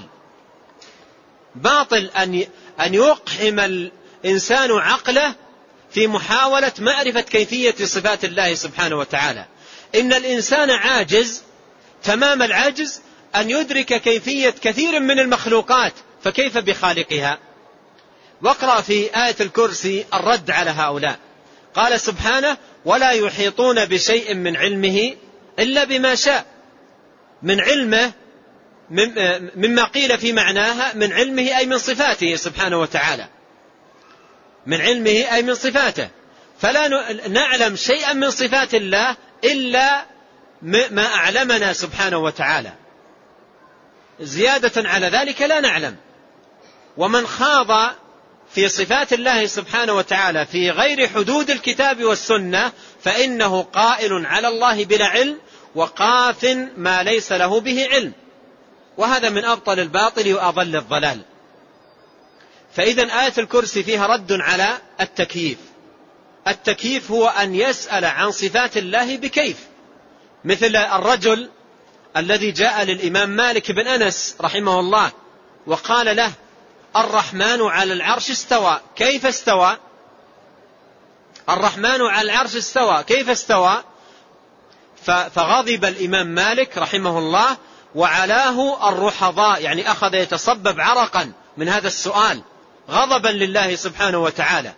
باطل أن يقحم الإنسان عقله في محاولة معرفة كيفية صفات الله سبحانه وتعالى. إن الإنسان عاجز تمام العجز أن يدرك كيفية كثير من المخلوقات، فكيف بخالقها؟ واقرأ في آية الكرسي الرد على هؤلاء. قال سبحانه: ولا يحيطون بشيء من علمه إلا بما شاء. من علمه مما قيل في معناها من علمه أي من صفاته سبحانه وتعالى، من علمه أي من صفاته، فلا نعلم شيئا من صفات الله إلا ما أعلمنا سبحانه وتعالى، زيادة على ذلك لا نعلم. ومن خاض في صفات الله سبحانه وتعالى في غير حدود الكتاب والسنة فإنه قائل على الله بلا علم وقاف ما ليس له به علم، وهذا من أبطل الباطل وأضل الضلال. فإذا آية الكرسي فيها رد على التكييف. التكييف هو أن يسأل عن صفات الله بكيف، مثل الرجل الذي جاء للإمام مالك بن أنس رحمه الله وقال له: الرحمن على العرش استوى، كيف استوى؟ الرحمن على العرش استوى، كيف استوى؟ فغضب الإمام مالك رحمه الله وعلاه الرحضاء، يعني أخذ يتصبب عرقا من هذا السؤال غضبا لله سبحانه وتعالى،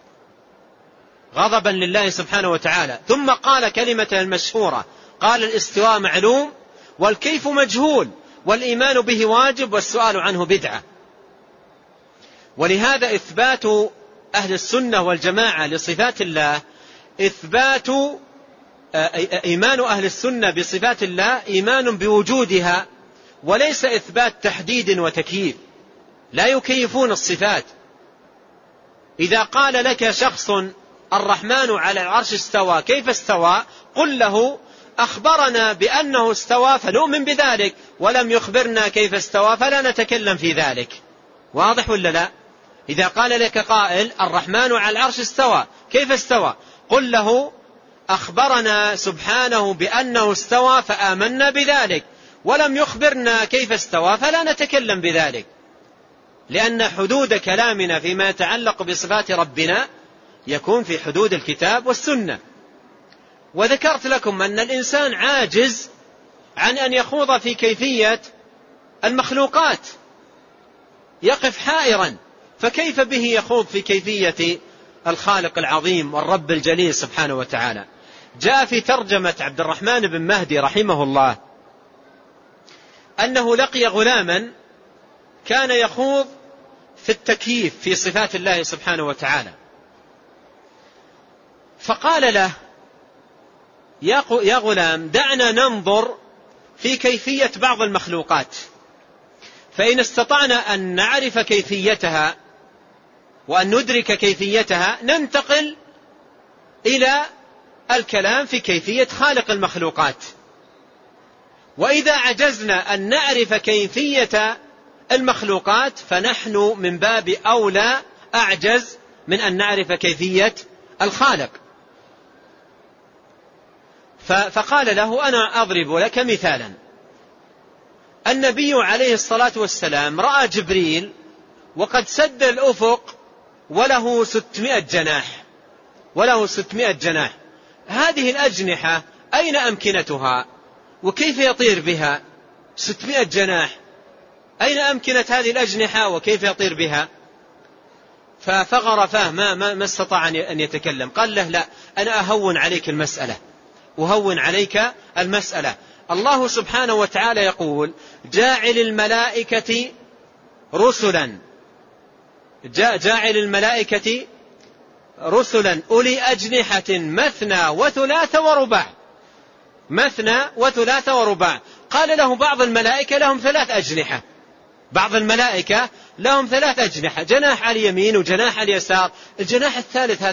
غضبا لله سبحانه وتعالى. ثم قال كلمة المشهورة، قال: الاستواء معلوم والكيف مجهول والإيمان به واجب والسؤال عنه بدعة. ولهذا إثبات أهل السنة والجماعة لصفات الله إيمان أهل السنة بصفات الله إيمان بوجودها، وليس إثبات تحديد وتكييف، لا يكيفون الصفات. إذا قال لك شخص: الرحمن على العرش استوى، كيف استوى؟ قل له: أخبرنا بأنه استوى فنؤمن بذلك، ولم يخبرنا كيف استوى فلا نتكلم في ذلك. واضح ولا لا؟ إذا قال لك قائل الرحمن على العرش استوى، كيف استوى؟ قل له أخبرنا سبحانه بأنه استوى فآمنا بذلك، ولم يخبرنا كيف استوى فلا نتكلم بذلك، لأن حدود كلامنا فيما يتعلق بصفات ربنا يكون في حدود الكتاب والسنة. وذكرت لكم أن الإنسان عاجز عن أن يخوض في كيفية المخلوقات، يقف حائرا، فكيف به يخوض في كيفية الخالق العظيم والرب الجليل سبحانه وتعالى؟ جاء في ترجمة عبد الرحمن بن مهدي رحمه الله أنه لقي غلاما كان يخوض في التكييف في صفات الله سبحانه وتعالى، فقال له يا غلام دعنا ننظر في كيفية بعض المخلوقات، فإن استطعنا أن نعرف كيفيتها وأن ندرك كيفيتها ننتقل إلى الكلام في كيفية خالق المخلوقات، وإذا عجزنا أن نعرف كيفية المخلوقات فنحن من باب أولى أعجز من أن نعرف كيفية الخالق. فقال له أنا أضرب لك مثالا. النبي عليه الصلاة والسلام رأى جبريل وقد سد الأفق وله 600 جناح، هذه الأجنحة أين أمكنتها وكيف يطير بها؟ 600 جناح، أين أمكنة هذه الأجنحة وكيف يطير بها؟ ففغر فاه ما استطاع أن يتكلم. قال له لا، أنا أهون عليك المسألة. الله سبحانه وتعالى يقول جاعل الملائكة رسلا أولي أجنحة مثنى وثلاث ورباع. قال له بعض الملائكة لهم 3 أجنحة، جناح على اليمين وجناح على اليسار. الجناح الثالث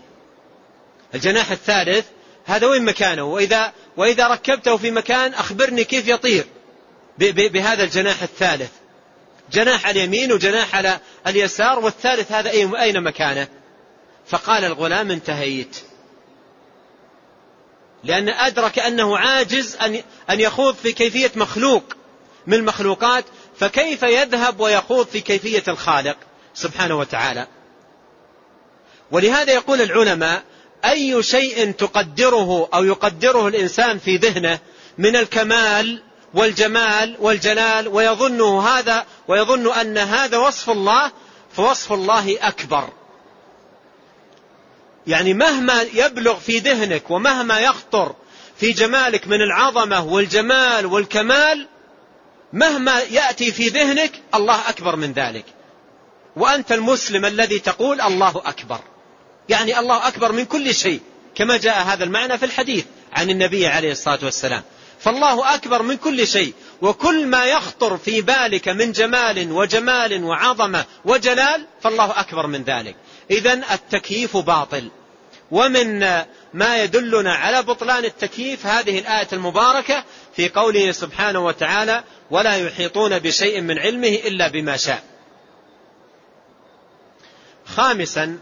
هذا وين مكانه؟ وإذا ركبته في مكان أخبرني كيف يطير بهذا الجناح الثالث، جناح على اليمين وجناح على اليسار، والثالث هذا أين مكانه؟ فقال الغلام انتهيت، لأن أدرك أنه عاجز أن يخوض في كيفية مخلوق من المخلوقات، فكيف يذهب ويخوض في كيفية الخالق سبحانه وتعالى؟ ولهذا يقول العلماء أي شيء تقدره أو يقدره الإنسان في ذهنه من الكمال والجمال والجلال ويظن أن هذا وصف الله، فوصف الله أكبر. يعني مهما يبلغ في ذهنك ومهما يخطر في جمالك من العظمة والجمال والكمال، مهما يأتي في ذهنك الله أكبر من ذلك. وأنت المسلم الذي تقول الله أكبر، يعني الله أكبر من كل شيء، كما جاء هذا المعنى في الحديث عن النبي عليه الصلاة والسلام. فالله أكبر من كل شيء، وكل ما يخطر في بالك من جمال وعظمة وجلال فالله أكبر من ذلك. إذن التكييف باطل. ومن ما يدلنا على بطلان التكييف هذه الآية المباركة في قوله سبحانه وتعالى ولا يحيطون بشيء من علمه إلا بما شاء. خامسا،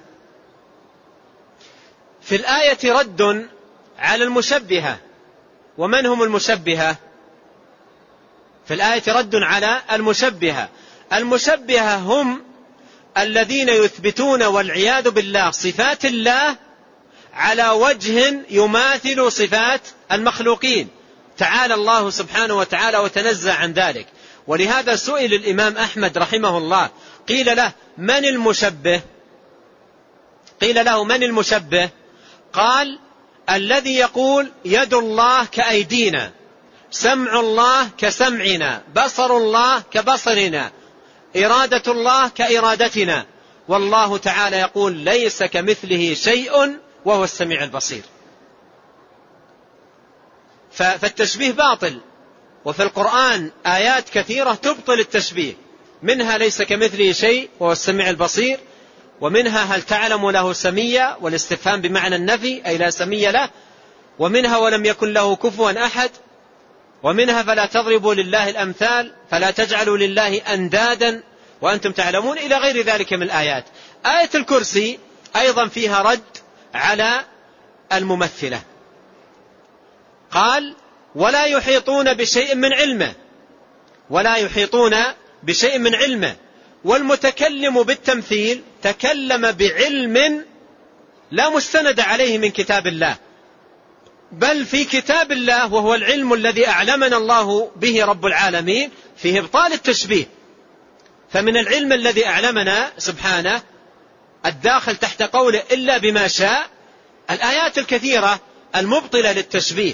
في الآية رد على المشبهة. ومن هم المشبهة؟ في الآية رد على المشبهة هم الذين يثبتون والعياذ بالله صفات الله على وجه يماثل صفات المخلوقين، تعالى الله سبحانه وتعالى وتنزه عن ذلك. ولهذا سئل الإمام أحمد رحمه الله قيل له من المشبه؟ قال الذي يقول يد الله كأيدينا، سمع الله كسمعنا، بصر الله كبصرنا، إرادة الله كإرادتنا، والله تعالى يقول ليس كمثله شيء وهو السميع البصير. فالتشبيه باطل، وفي القرآن آيات كثيرة تبطل التشبيه، منها ليس كمثله شيء وهو السميع البصير، ومنها هل تعلم له سميا، والاستفهام بمعنى النفي أي لا سمي له، ومنها ولم يكن له كفوا أحد، ومنها فلا تضربوا لله الأمثال، فلا تجعلوا لله أندادا وأنتم تعلمون إلى غير ذلك من الآيات. آية الكرسي أيضا فيها رد على الممثلة. قال ولا يحيطون بشيء من علمه، ولا يحيطون بشيء من علمه. والمتكلم بالتمثيل تكلم بعلم لا مستند عليه من كتاب الله، بل في كتاب الله وهو العلم الذي أعلمنا الله به رب العالمين فيه إبطال التشبيه. فمن العلم الذي أعلمنا سبحانه الداخل تحت قوله إلا بما شاء الآيات الكثيرة المبطلة للتشبيه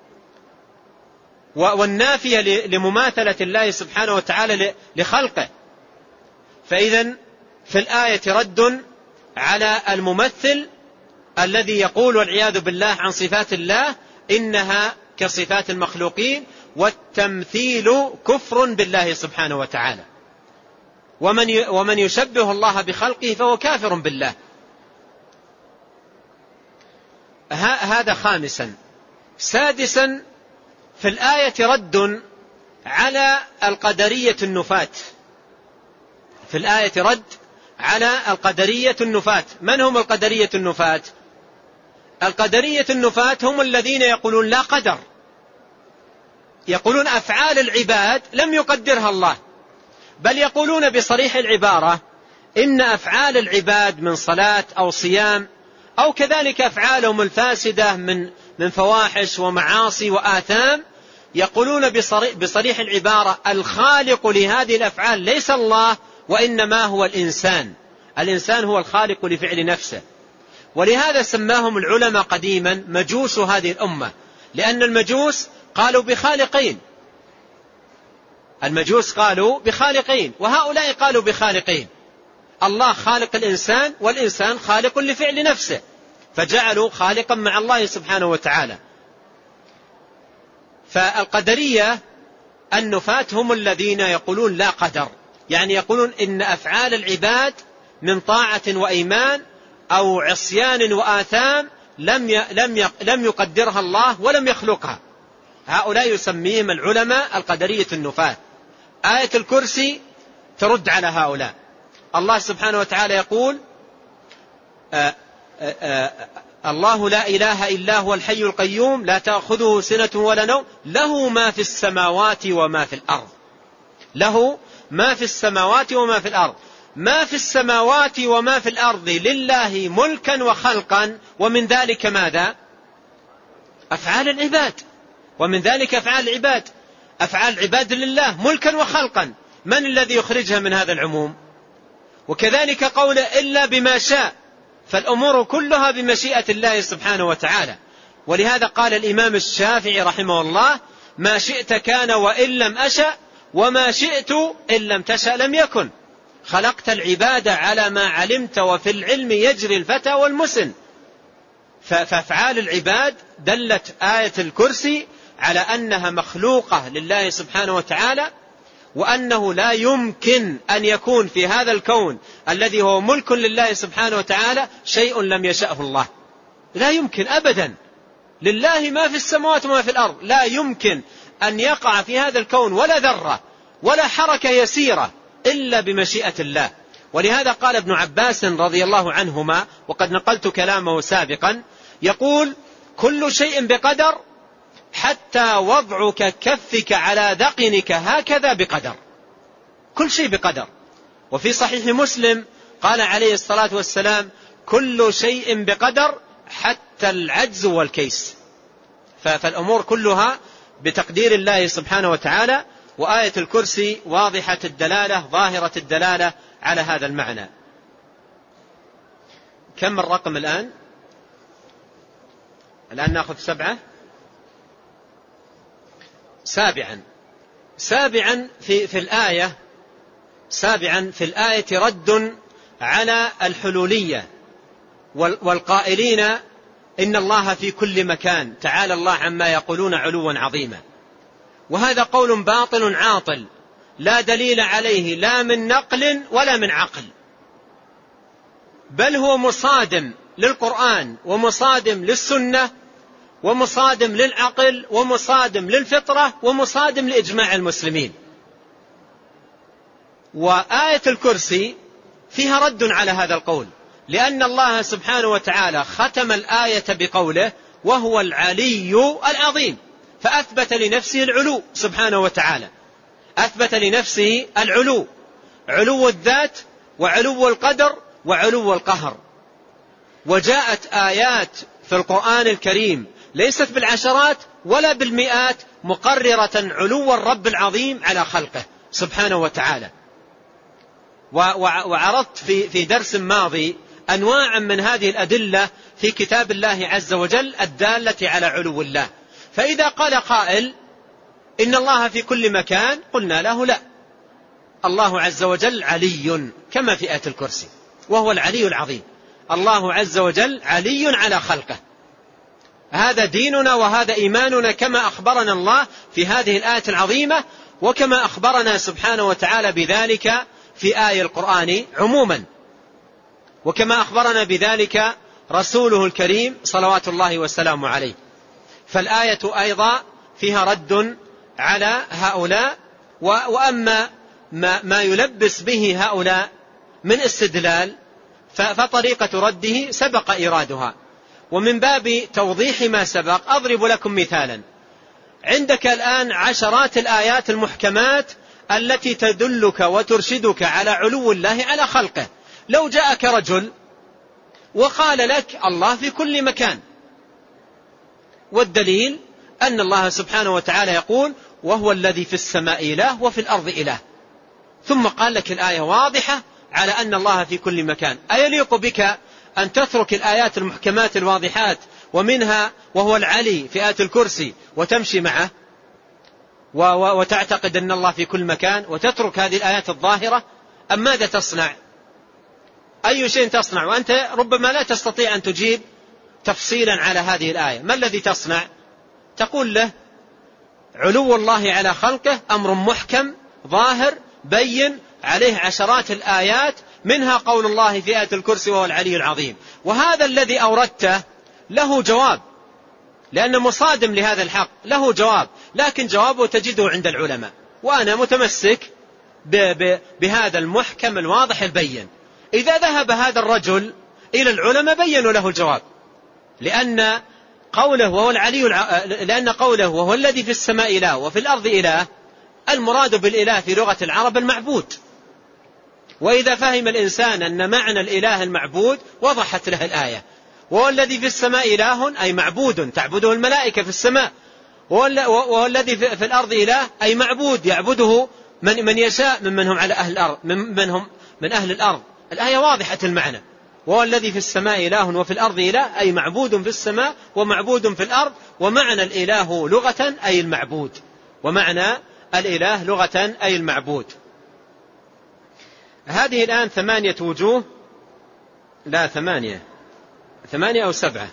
والنافية لمماثلة الله سبحانه وتعالى لخلقه. فإذن في الآية رد على الممثل الذي يقول والعياذ بالله عن صفات الله إنها كصفات المخلوقين، والتمثيل كفر بالله سبحانه وتعالى. ومن يشبه الله بخلقه فهو كافر بالله. هذا خامسا. سادسا في الآية رد على القدرية النفاة. في الآية رد على القدرية النفاة. من هم القدرية النفاة؟ القدرية النفاة هم الذين يقولون لا قدر، يقولون أفعال العباد لم يقدرها الله، بل يقولون بصريح العبارة إن أفعال العباد من صلاة أو صيام أو كذلك أفعالهم الفاسدة من فواحش ومعاصي وآثام، يقولون بصريح العبارة الخالق لهذه الأفعال ليس الله وإنما هو الإنسان. الإنسان هو الخالق لفعل نفسه. ولهذا سماهم العلماء قديما مجوس هذه الأمة، لأن المجوس قالوا بخالقين. المجوس قالوا بخالقين، وهؤلاء قالوا بخالقين. الله خالق الإنسان والإنسان خالق لفعل نفسه، فجعلوا خالقا مع الله سبحانه وتعالى. فالقدرية النفاة هم الذين يقولون لا قدر، يعني يقولون إن أفعال العباد من طاعة وإيمان أو عصيان وآثام لم يقدرها الله ولم يخلقها. هؤلاء يسميهم العلماء القدرية النفاة. آية الكرسي ترد على هؤلاء. الله سبحانه وتعالى يقول الله لا إله إلا هو الحي القيوم لا تأخذه سنة ولا نوم له ما في السماوات وما في الأرض. له ما في السماوات وما في الأرض. ما في السماوات وما في الأرض لله ملكا وخلقا، ومن ذلك ماذا؟ أفعال العباد. ومن ذلك أفعال العباد. أفعال العباد لله ملكا وخلقا. من الذي يخرجها من هذا العموم؟ وكذلك قول إلا بما شاء، فالأمور كلها بمشيئة الله سبحانه وتعالى. ولهذا قال الإمام الشافعي رحمه الله ما شئت كان وإن لم أشأ، وما شئت إن لم تشأ لم يكن. خلقت العباد على ما علمت، وفي العلم يجري الفتى والمسن. فأفعال العباد دلت آية الكرسي على أنها مخلوقة لله سبحانه وتعالى، وأنه لا يمكن أن يكون في هذا الكون الذي هو ملك لله سبحانه وتعالى شيء لم يشأه الله. لا يمكن أبدا. لله ما في السماوات وما في الأرض. لا يمكن أن يقع في هذا الكون ولا ذرة ولا حركة يسيرة إلا بمشيئة الله. ولهذا قال ابن عباس رضي الله عنهما، وقد نقلت كلامه سابقا، يقول كل شيء بقدر حتى وضعك كفك على ذقنك هكذا بقدر. كل شيء بقدر. وفي صحيح مسلم قال عليه الصلاة والسلام كل شيء بقدر حتى العجز والكيس. فالأمور كلها بتقدير الله سبحانه وتعالى. وآية الكرسي واضحة الدلالة ظاهرة الدلالة على هذا المعنى. كم الرقم الآن؟ الآن نأخذ 7. سابعا في الآية. سابعا في الآية رد على الحلولية والقائلين إن الله في كل مكان تعالى الله عما يقولون علوا عظيما. وهذا قول باطل عاطل لا دليل عليه لا من نقل ولا من عقل، بل هو مصادم للقرآن ومصادم للسنة ومصادم للعقل ومصادم للفطرة ومصادم لإجماع المسلمين. وآية الكرسي فيها رد على هذا القول، لأن الله سبحانه وتعالى ختم الآية بقوله وهو العلي العظيم، فأثبت لنفسه العلو سبحانه وتعالى، أثبت لنفسه العلو، علو الذات وعلو القدر وعلو القهر. وجاءت آيات في القرآن الكريم ليست بالعشرات ولا بالمئات مقررة علو الرب العظيم على خلقه سبحانه وتعالى. وعرضت في درس ماضي أنواع من هذه الأدلة في كتاب الله عز وجل الدالة على علو الله. فإذا قال قائل إن الله في كل مكان، قلنا له لا، الله عز وجل علي كما في آية الكرسي، وهو العلي العظيم. الله عز وجل علي على خلقه، هذا ديننا وهذا إيماننا كما أخبرنا الله في هذه الآية العظيمة، وكما أخبرنا سبحانه وتعالى بذلك في آية القرآن عموما، وكما أخبرنا بذلك رسوله الكريم صلوات الله والسلام عليه. فالآية أيضا فيها رد على هؤلاء. وأما ما يلبس به هؤلاء من استدلال فطريقة رده سبق إيرادها. ومن باب توضيح ما سبق أضرب لكم مثالا. عندك الآن عشرات الآيات المحكمات التي تدلك وترشدك على علو الله على خلقه. لو جاءك رجل وقال لك الله في كل مكان، والدليل أن الله سبحانه وتعالى يقول وهو الذي في السماء إله وفي الأرض إله، ثم قال لك الآية واضحة على أن الله في كل مكان، أيليق بك أن تترك الآيات المحكمات الواضحات ومنها وهو العلي في آية الكرسي وتمشي معه وتعتقد أن الله في كل مكان وتترك هذه الآيات الظاهرة؟ أم ماذا تصنع؟ أي شيء تصنع وأنت ربما لا تستطيع أن تجيب تفصيلا على هذه الآية؟ ما الذي تصنع؟ تقول له علو الله على خلقه أمر محكم ظاهر بين عليه عشرات الآيات، منها قول الله في آية الكرسي وهو العلي العظيم. وهذا الذي أوردته له جواب، لأنه مصادم لهذا الحق، له جواب، لكن جوابه تجده عند العلماء، وأنا متمسك بهذا المحكم الواضح البين. إذا ذهب هذا الرجل إلى العلماء بينوا له الجواب، لأن قوله وهو الذي في السماء إله وفي الأرض إله، المراد بالإله في لغة العرب المعبود. وإذا فهم الإنسان أن معنى الإله المعبود وضحت له الآية. وهو الذي في السماء إله أي معبود تعبده الملائكة في السماء، وهو الذي في الأرض إله أي معبود يعبده من يشاء منهم على أهل الأرض من أهل الأرض. الآية واضحة المعنى، وهو الذي في السماء إله وفي الأرض إله أي معبود في السماء ومعبود في الأرض. ومعنى الإله لغة أي المعبود، ومعنى الإله لغة أي المعبود. هذه الآن 8 وجوه، لا 8 أو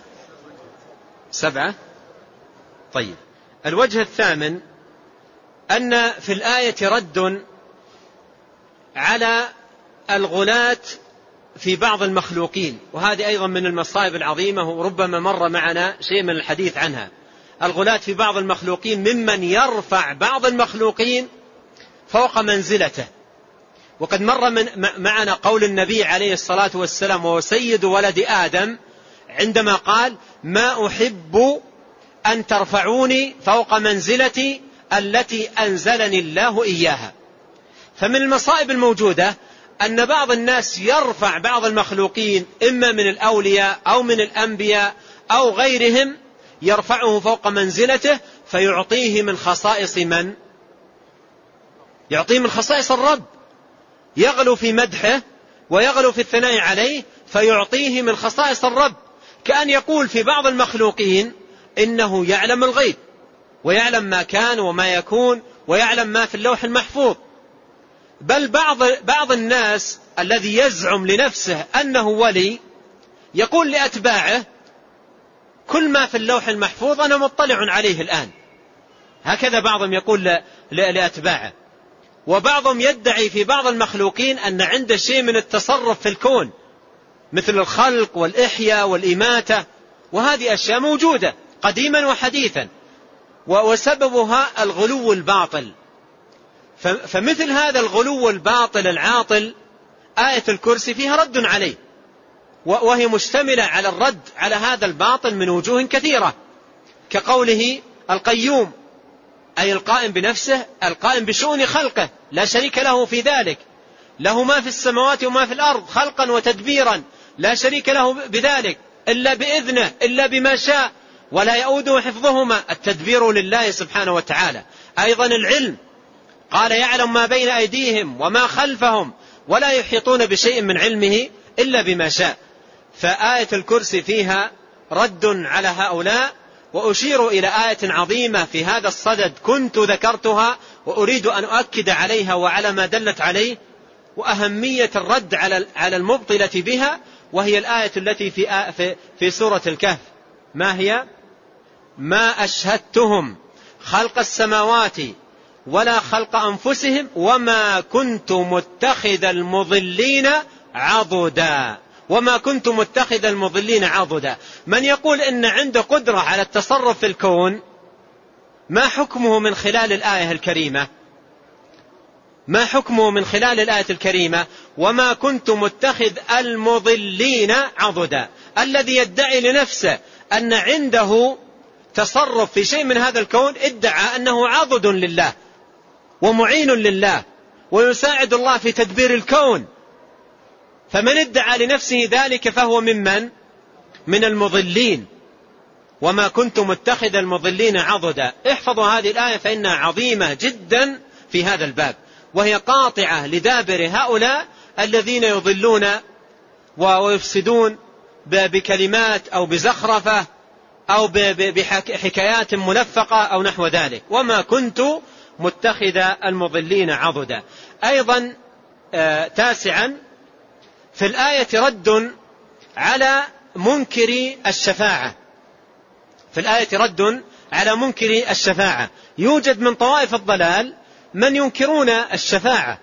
7. طيب، الوجه الثامن أن في الآية رد على الغلاة في بعض المخلوقين، وهذه أيضا من المصائب العظيمة وربما مر معنا شيء من الحديث عنها. الغلاة في بعض المخلوقين ممن يرفع بعض المخلوقين فوق منزلته. وقد مر معنا قول النبي عليه الصلاة والسلام وهو سيد ولد آدم عندما قال ما أحب أن ترفعوني فوق منزلتي التي أنزلني الله إياها. فمن المصائب الموجودة أن بعض الناس يرفع بعض المخلوقين إما من الأولياء أو من الأنبياء أو غيرهم، يرفعه فوق منزلته فيعطيه من خصائص من؟ يعطيه من خصائص الرب، يغلو في مدحه ويغلو في الثناء عليه فيعطيه من خصائص الرب، كأن يقول في بعض المخلوقين إنه يعلم الغيب ويعلم ما كان وما يكون ويعلم ما في اللوح المحفوظ. بل بعض الناس الذي يزعم لنفسه أنه ولي يقول لأتباعه كل ما في اللوح المحفوظ أنا مطلع عليه الآن، هكذا بعضهم يقول لأتباعه. وبعضهم يدعي في بعض المخلوقين أن عنده شيء من التصرف في الكون مثل الخلق والإحياء والإماتة، وهذه أشياء موجودة قديما وحديثا، وسببها الغلو الباطل. فمثل هذا الغلو الباطل العاطل آية الكرسي فيها رد عليه، وهي مشتملة على الرد على هذا الباطل من وجوه كثيرة، كقوله القيوم، أي القائم بنفسه، القائم بشؤون خلقه، لا شريك له في ذلك، له ما في السماوات وما في الأرض خلقا وتدبيرا، لا شريك له بذلك إلا بإذنه، إلا بما شاء، ولا يؤوده حفظهما، التدبير لله سبحانه وتعالى. أيضا العلم، قال يعلم ما بين أيديهم وما خلفهم ولا يحيطون بشيء من علمه إلا بما شاء. فآية الكرسي فيها رد على هؤلاء. وأشير إلى آية عظيمة في هذا الصدد كنت ذكرتها وأريد أن أؤكد عليها وعلى ما دلت عليه وأهمية الرد على المبطلة بها، وهي الآية التي في سورة الكهف. ما هي؟ ما أشهدتهم خلق السماوات ولا خلق أنفسهم وما كنت متخذ المضلين عضدا. وما كنت متخذ المضلين عضدا. من يقول إن عنده قدرة على التصرف في الكون، ما حكمه من خلال الآية الكريمة؟ ما حكمه من خلال الآية الكريمة؟ وما كنت متخذ المضلين عضدا. الذي يدعي لنفسه أن عنده تصرف في شيء من هذا الكون ادعى أنه عضد لله ومعين لله ويساعد الله في تدبير الكون. فمن ادعى لنفسه ذلك فهو من المضلين. وما كنت متخذ المضلين عضدا. احفظوا هذه الآية فإنها عظيمة جدا في هذا الباب، وهي قاطعة لدابر هؤلاء الذين يضلون ويفسدون بكلمات أو بزخرفة أو بحكايات ملفقة أو نحو ذلك. وما كنت متخذ المضلين عضدا. أيضا تاسعا في الآية رد على منكر الشفاعة. في الآية رد على منكر الشفاعة. يوجد من طوائف الضلال من ينكرون الشفاعة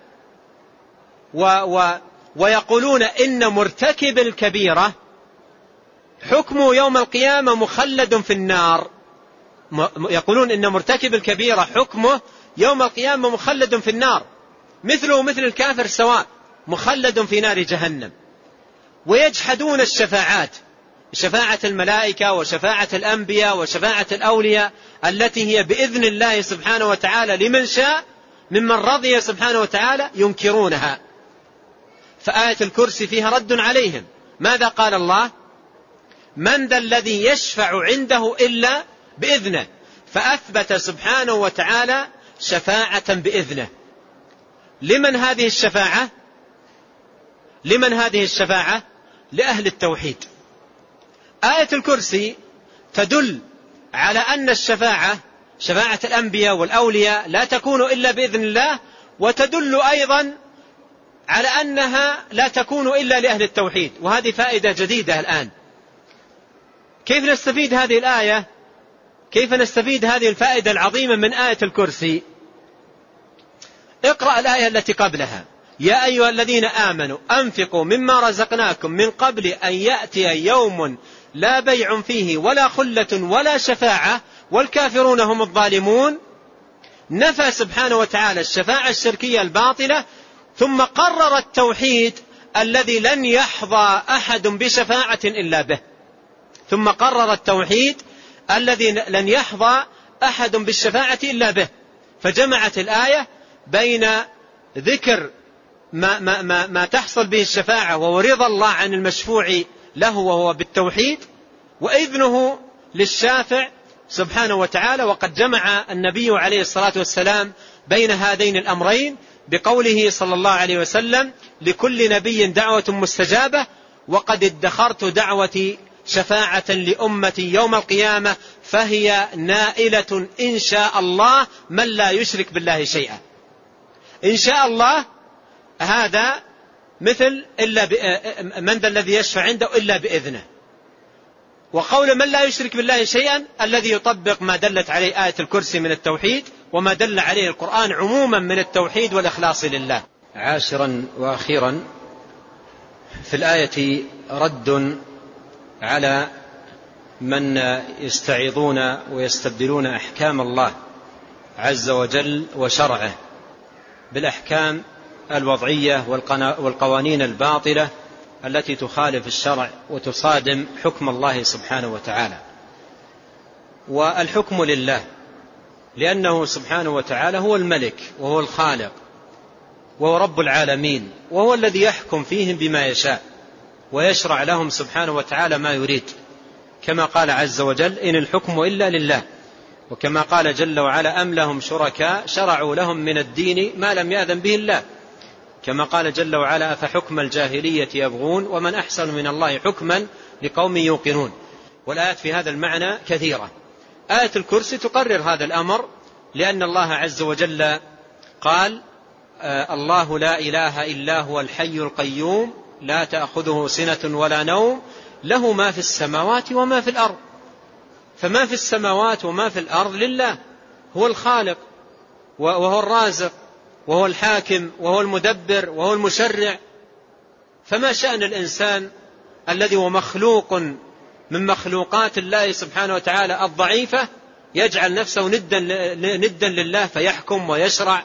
ويقولون إن مرتكب الكبيرة حكمه يوم القيامة مخلد في النار. يقولون إن مرتكب الكبيرة حكمه يوم القيامة مخلد في النار، مثله مثل الكافر سواء، مخلد في نار جهنم. ويجحدون الشفاعات، شفاعة الملائكة وشفاعة الأنبياء وشفاعة الأولياء التي هي بإذن الله سبحانه وتعالى لمن شاء ممن رضي سبحانه وتعالى، ينكرونها. فآية الكرسي فيها رد عليهم. ماذا قال الله؟ من ذا الذي يشفع عنده إلا بإذنه. فأثبت سبحانه وتعالى شفاعة بإذنه. لمن هذه الشفاعة؟ لمن هذه الشفاعة؟ لأهل التوحيد. آية الكرسي تدل على أن الشفاعة، شفاعة الأنبياء والأولياء، لا تكون إلا بإذن الله، وتدل أيضا على أنها لا تكون إلا لأهل التوحيد. وهذه فائدة جديدة الآن. كيف نستفيد هذه الآية؟ كيف نستفيد هذه الفائدة العظيمة من آية الكرسي؟ اقرأ الآية التي قبلها: يا أيها الذين آمنوا أنفقوا مما رزقناكم من قبل أن يأتي يوم لا بيع فيه ولا خلة ولا شفاعة والكافرون هم الظالمون. نفى سبحانه وتعالى الشفاعة الشركية الباطلة، ثم قرر التوحيد الذي لن يحظى أحد بشفاعة إلا به. ثم قرر التوحيد الذي لن يحظى أحد بالشفاعة إلا به. فجمعت الآية بين ذكر ما تحصل به الشفاعة ورضا الله عن المشفوع له وهو بالتوحيد، وإذنه للشافع سبحانه وتعالى. وقد جمع النبي عليه الصلاة والسلام بين هذين الأمرين بقوله صلى الله عليه وسلم: لكل نبي دعوة مستجابة، وقد ادخرت دعوتي شفاعة لأمتي يوم القيامة فهي نائلة إن شاء الله من لا يشرك بالله شيئا. إن شاء الله هذا مثل من ذا الذي يشفع عنده إلا بإذنه. وقول من لا يشرك بالله شيئا الذي يطبق ما دلت عليه آية الكرسي من التوحيد وما دل عليه القرآن عموما من التوحيد والإخلاص لله. عاشرا وأخيرا في الآية رد على من يستعيضون ويستبدلون أحكام الله عز وجل وشرعه بالأحكام الوضعية والقوانين الباطلة التي تخالف الشرع وتصادم حكم الله سبحانه وتعالى. والحكم لله، لأنه سبحانه وتعالى هو الملك وهو الخالق وهو رب العالمين، وهو الذي يحكم فيهم بما يشاء ويشرع لهم سبحانه وتعالى ما يريد، كما قال عز وجل: إن الحكم إلا لله. وكما قال جل وعلا: أم لهم شركاء شرعوا لهم من الدين ما لم يأذن به الله. كما قال جل وعلا: أفحكم الجاهلية يبغون ومن أحسن من الله حكما لقوم يوقنون. والآيات في هذا المعنى كثيرة. آية الكرسي تقرر هذا الأمر، لأن الله عز وجل قال: الله لا إله إلا هو الحي القيوم لا تأخذه سنة ولا نوم له ما في السماوات وما في الأرض. فما في السماوات وما في الأرض لله، هو الخالق وهو الرازق وهو الحاكم وهو المدبر وهو المشرع. فما شأن الإنسان الذي هو مخلوق من مخلوقات الله سبحانه وتعالى الضعيفة يجعل نفسه ندا لله، فيحكم ويشرع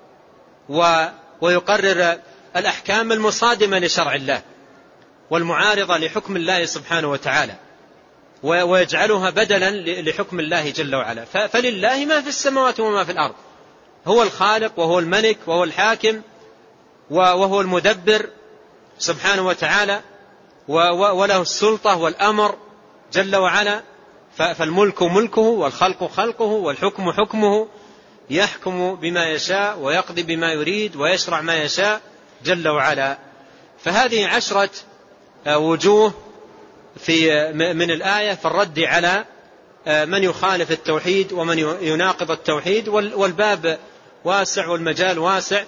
ويقرر الأحكام المصادمة لشرع الله والمعارضة لحكم الله سبحانه وتعالى، ويجعلها بدلا لحكم الله جل وعلا. فلله ما في السماوات وما في الأرض، هو الخالق وهو الملك وهو الحاكم وهو المدبر سبحانه وتعالى، وله السلطة والأمر جل وعلا. فالملك ملكه والخلق خلقه والحكم حكمه، يحكم بما يشاء ويقضي بما يريد ويشرع ما يشاء جل وعلا. فهذه 10 وجوه من الآية في الرد على من يخالف التوحيد ومن يناقض التوحيد. والباب واسع والمجال واسع،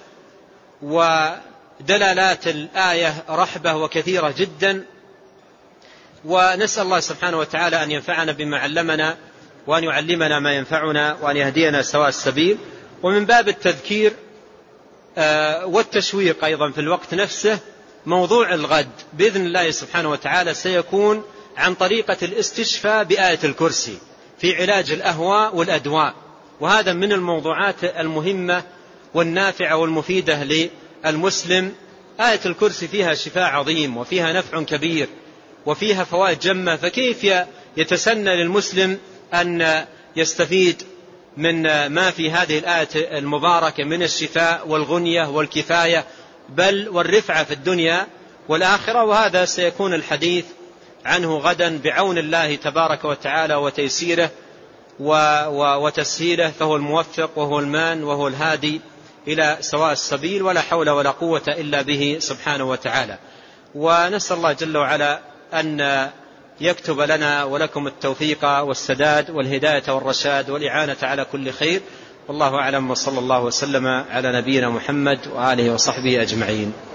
ودلالات الآية رحبة وكثيرة جدا. ونسأل الله سبحانه وتعالى أن ينفعنا بما علمنا، وأن يعلمنا ما ينفعنا، وأن يهدينا سواء السبيل. ومن باب التذكير والتشويق أيضا في الوقت نفسه، موضوع الغد بإذن الله سبحانه وتعالى سيكون عن طريقة الاستشفاء بآية الكرسي في علاج الأهواء والأدواء. وهذا من الموضوعات المهمة والنافعة والمفيدة للمسلم. آية الكرسي فيها شفاء عظيم وفيها نفع كبير وفيها فوائد جمة، فكيف يتسنى للمسلم أن يستفيد من ما في هذه الآية المباركة من الشفاء والغنية والكفاية، بل والرفعة في الدنيا والآخرة. وهذا سيكون الحديث عنه غدا بعون الله تبارك وتعالى وتيسيره وتسهيله، فهو الموفق وهو المان وهو الهادي إلى سواء السبيل، ولا حول ولا قوة إلا به سبحانه وتعالى. ونسأل الله جل وعلا أن يكتب لنا ولكم التوفيق والسداد والهداية والرشاد والإعانة على كل خير. والله أعلم، وصلى الله وسلم على نبينا محمد وآله وصحبه أجمعين.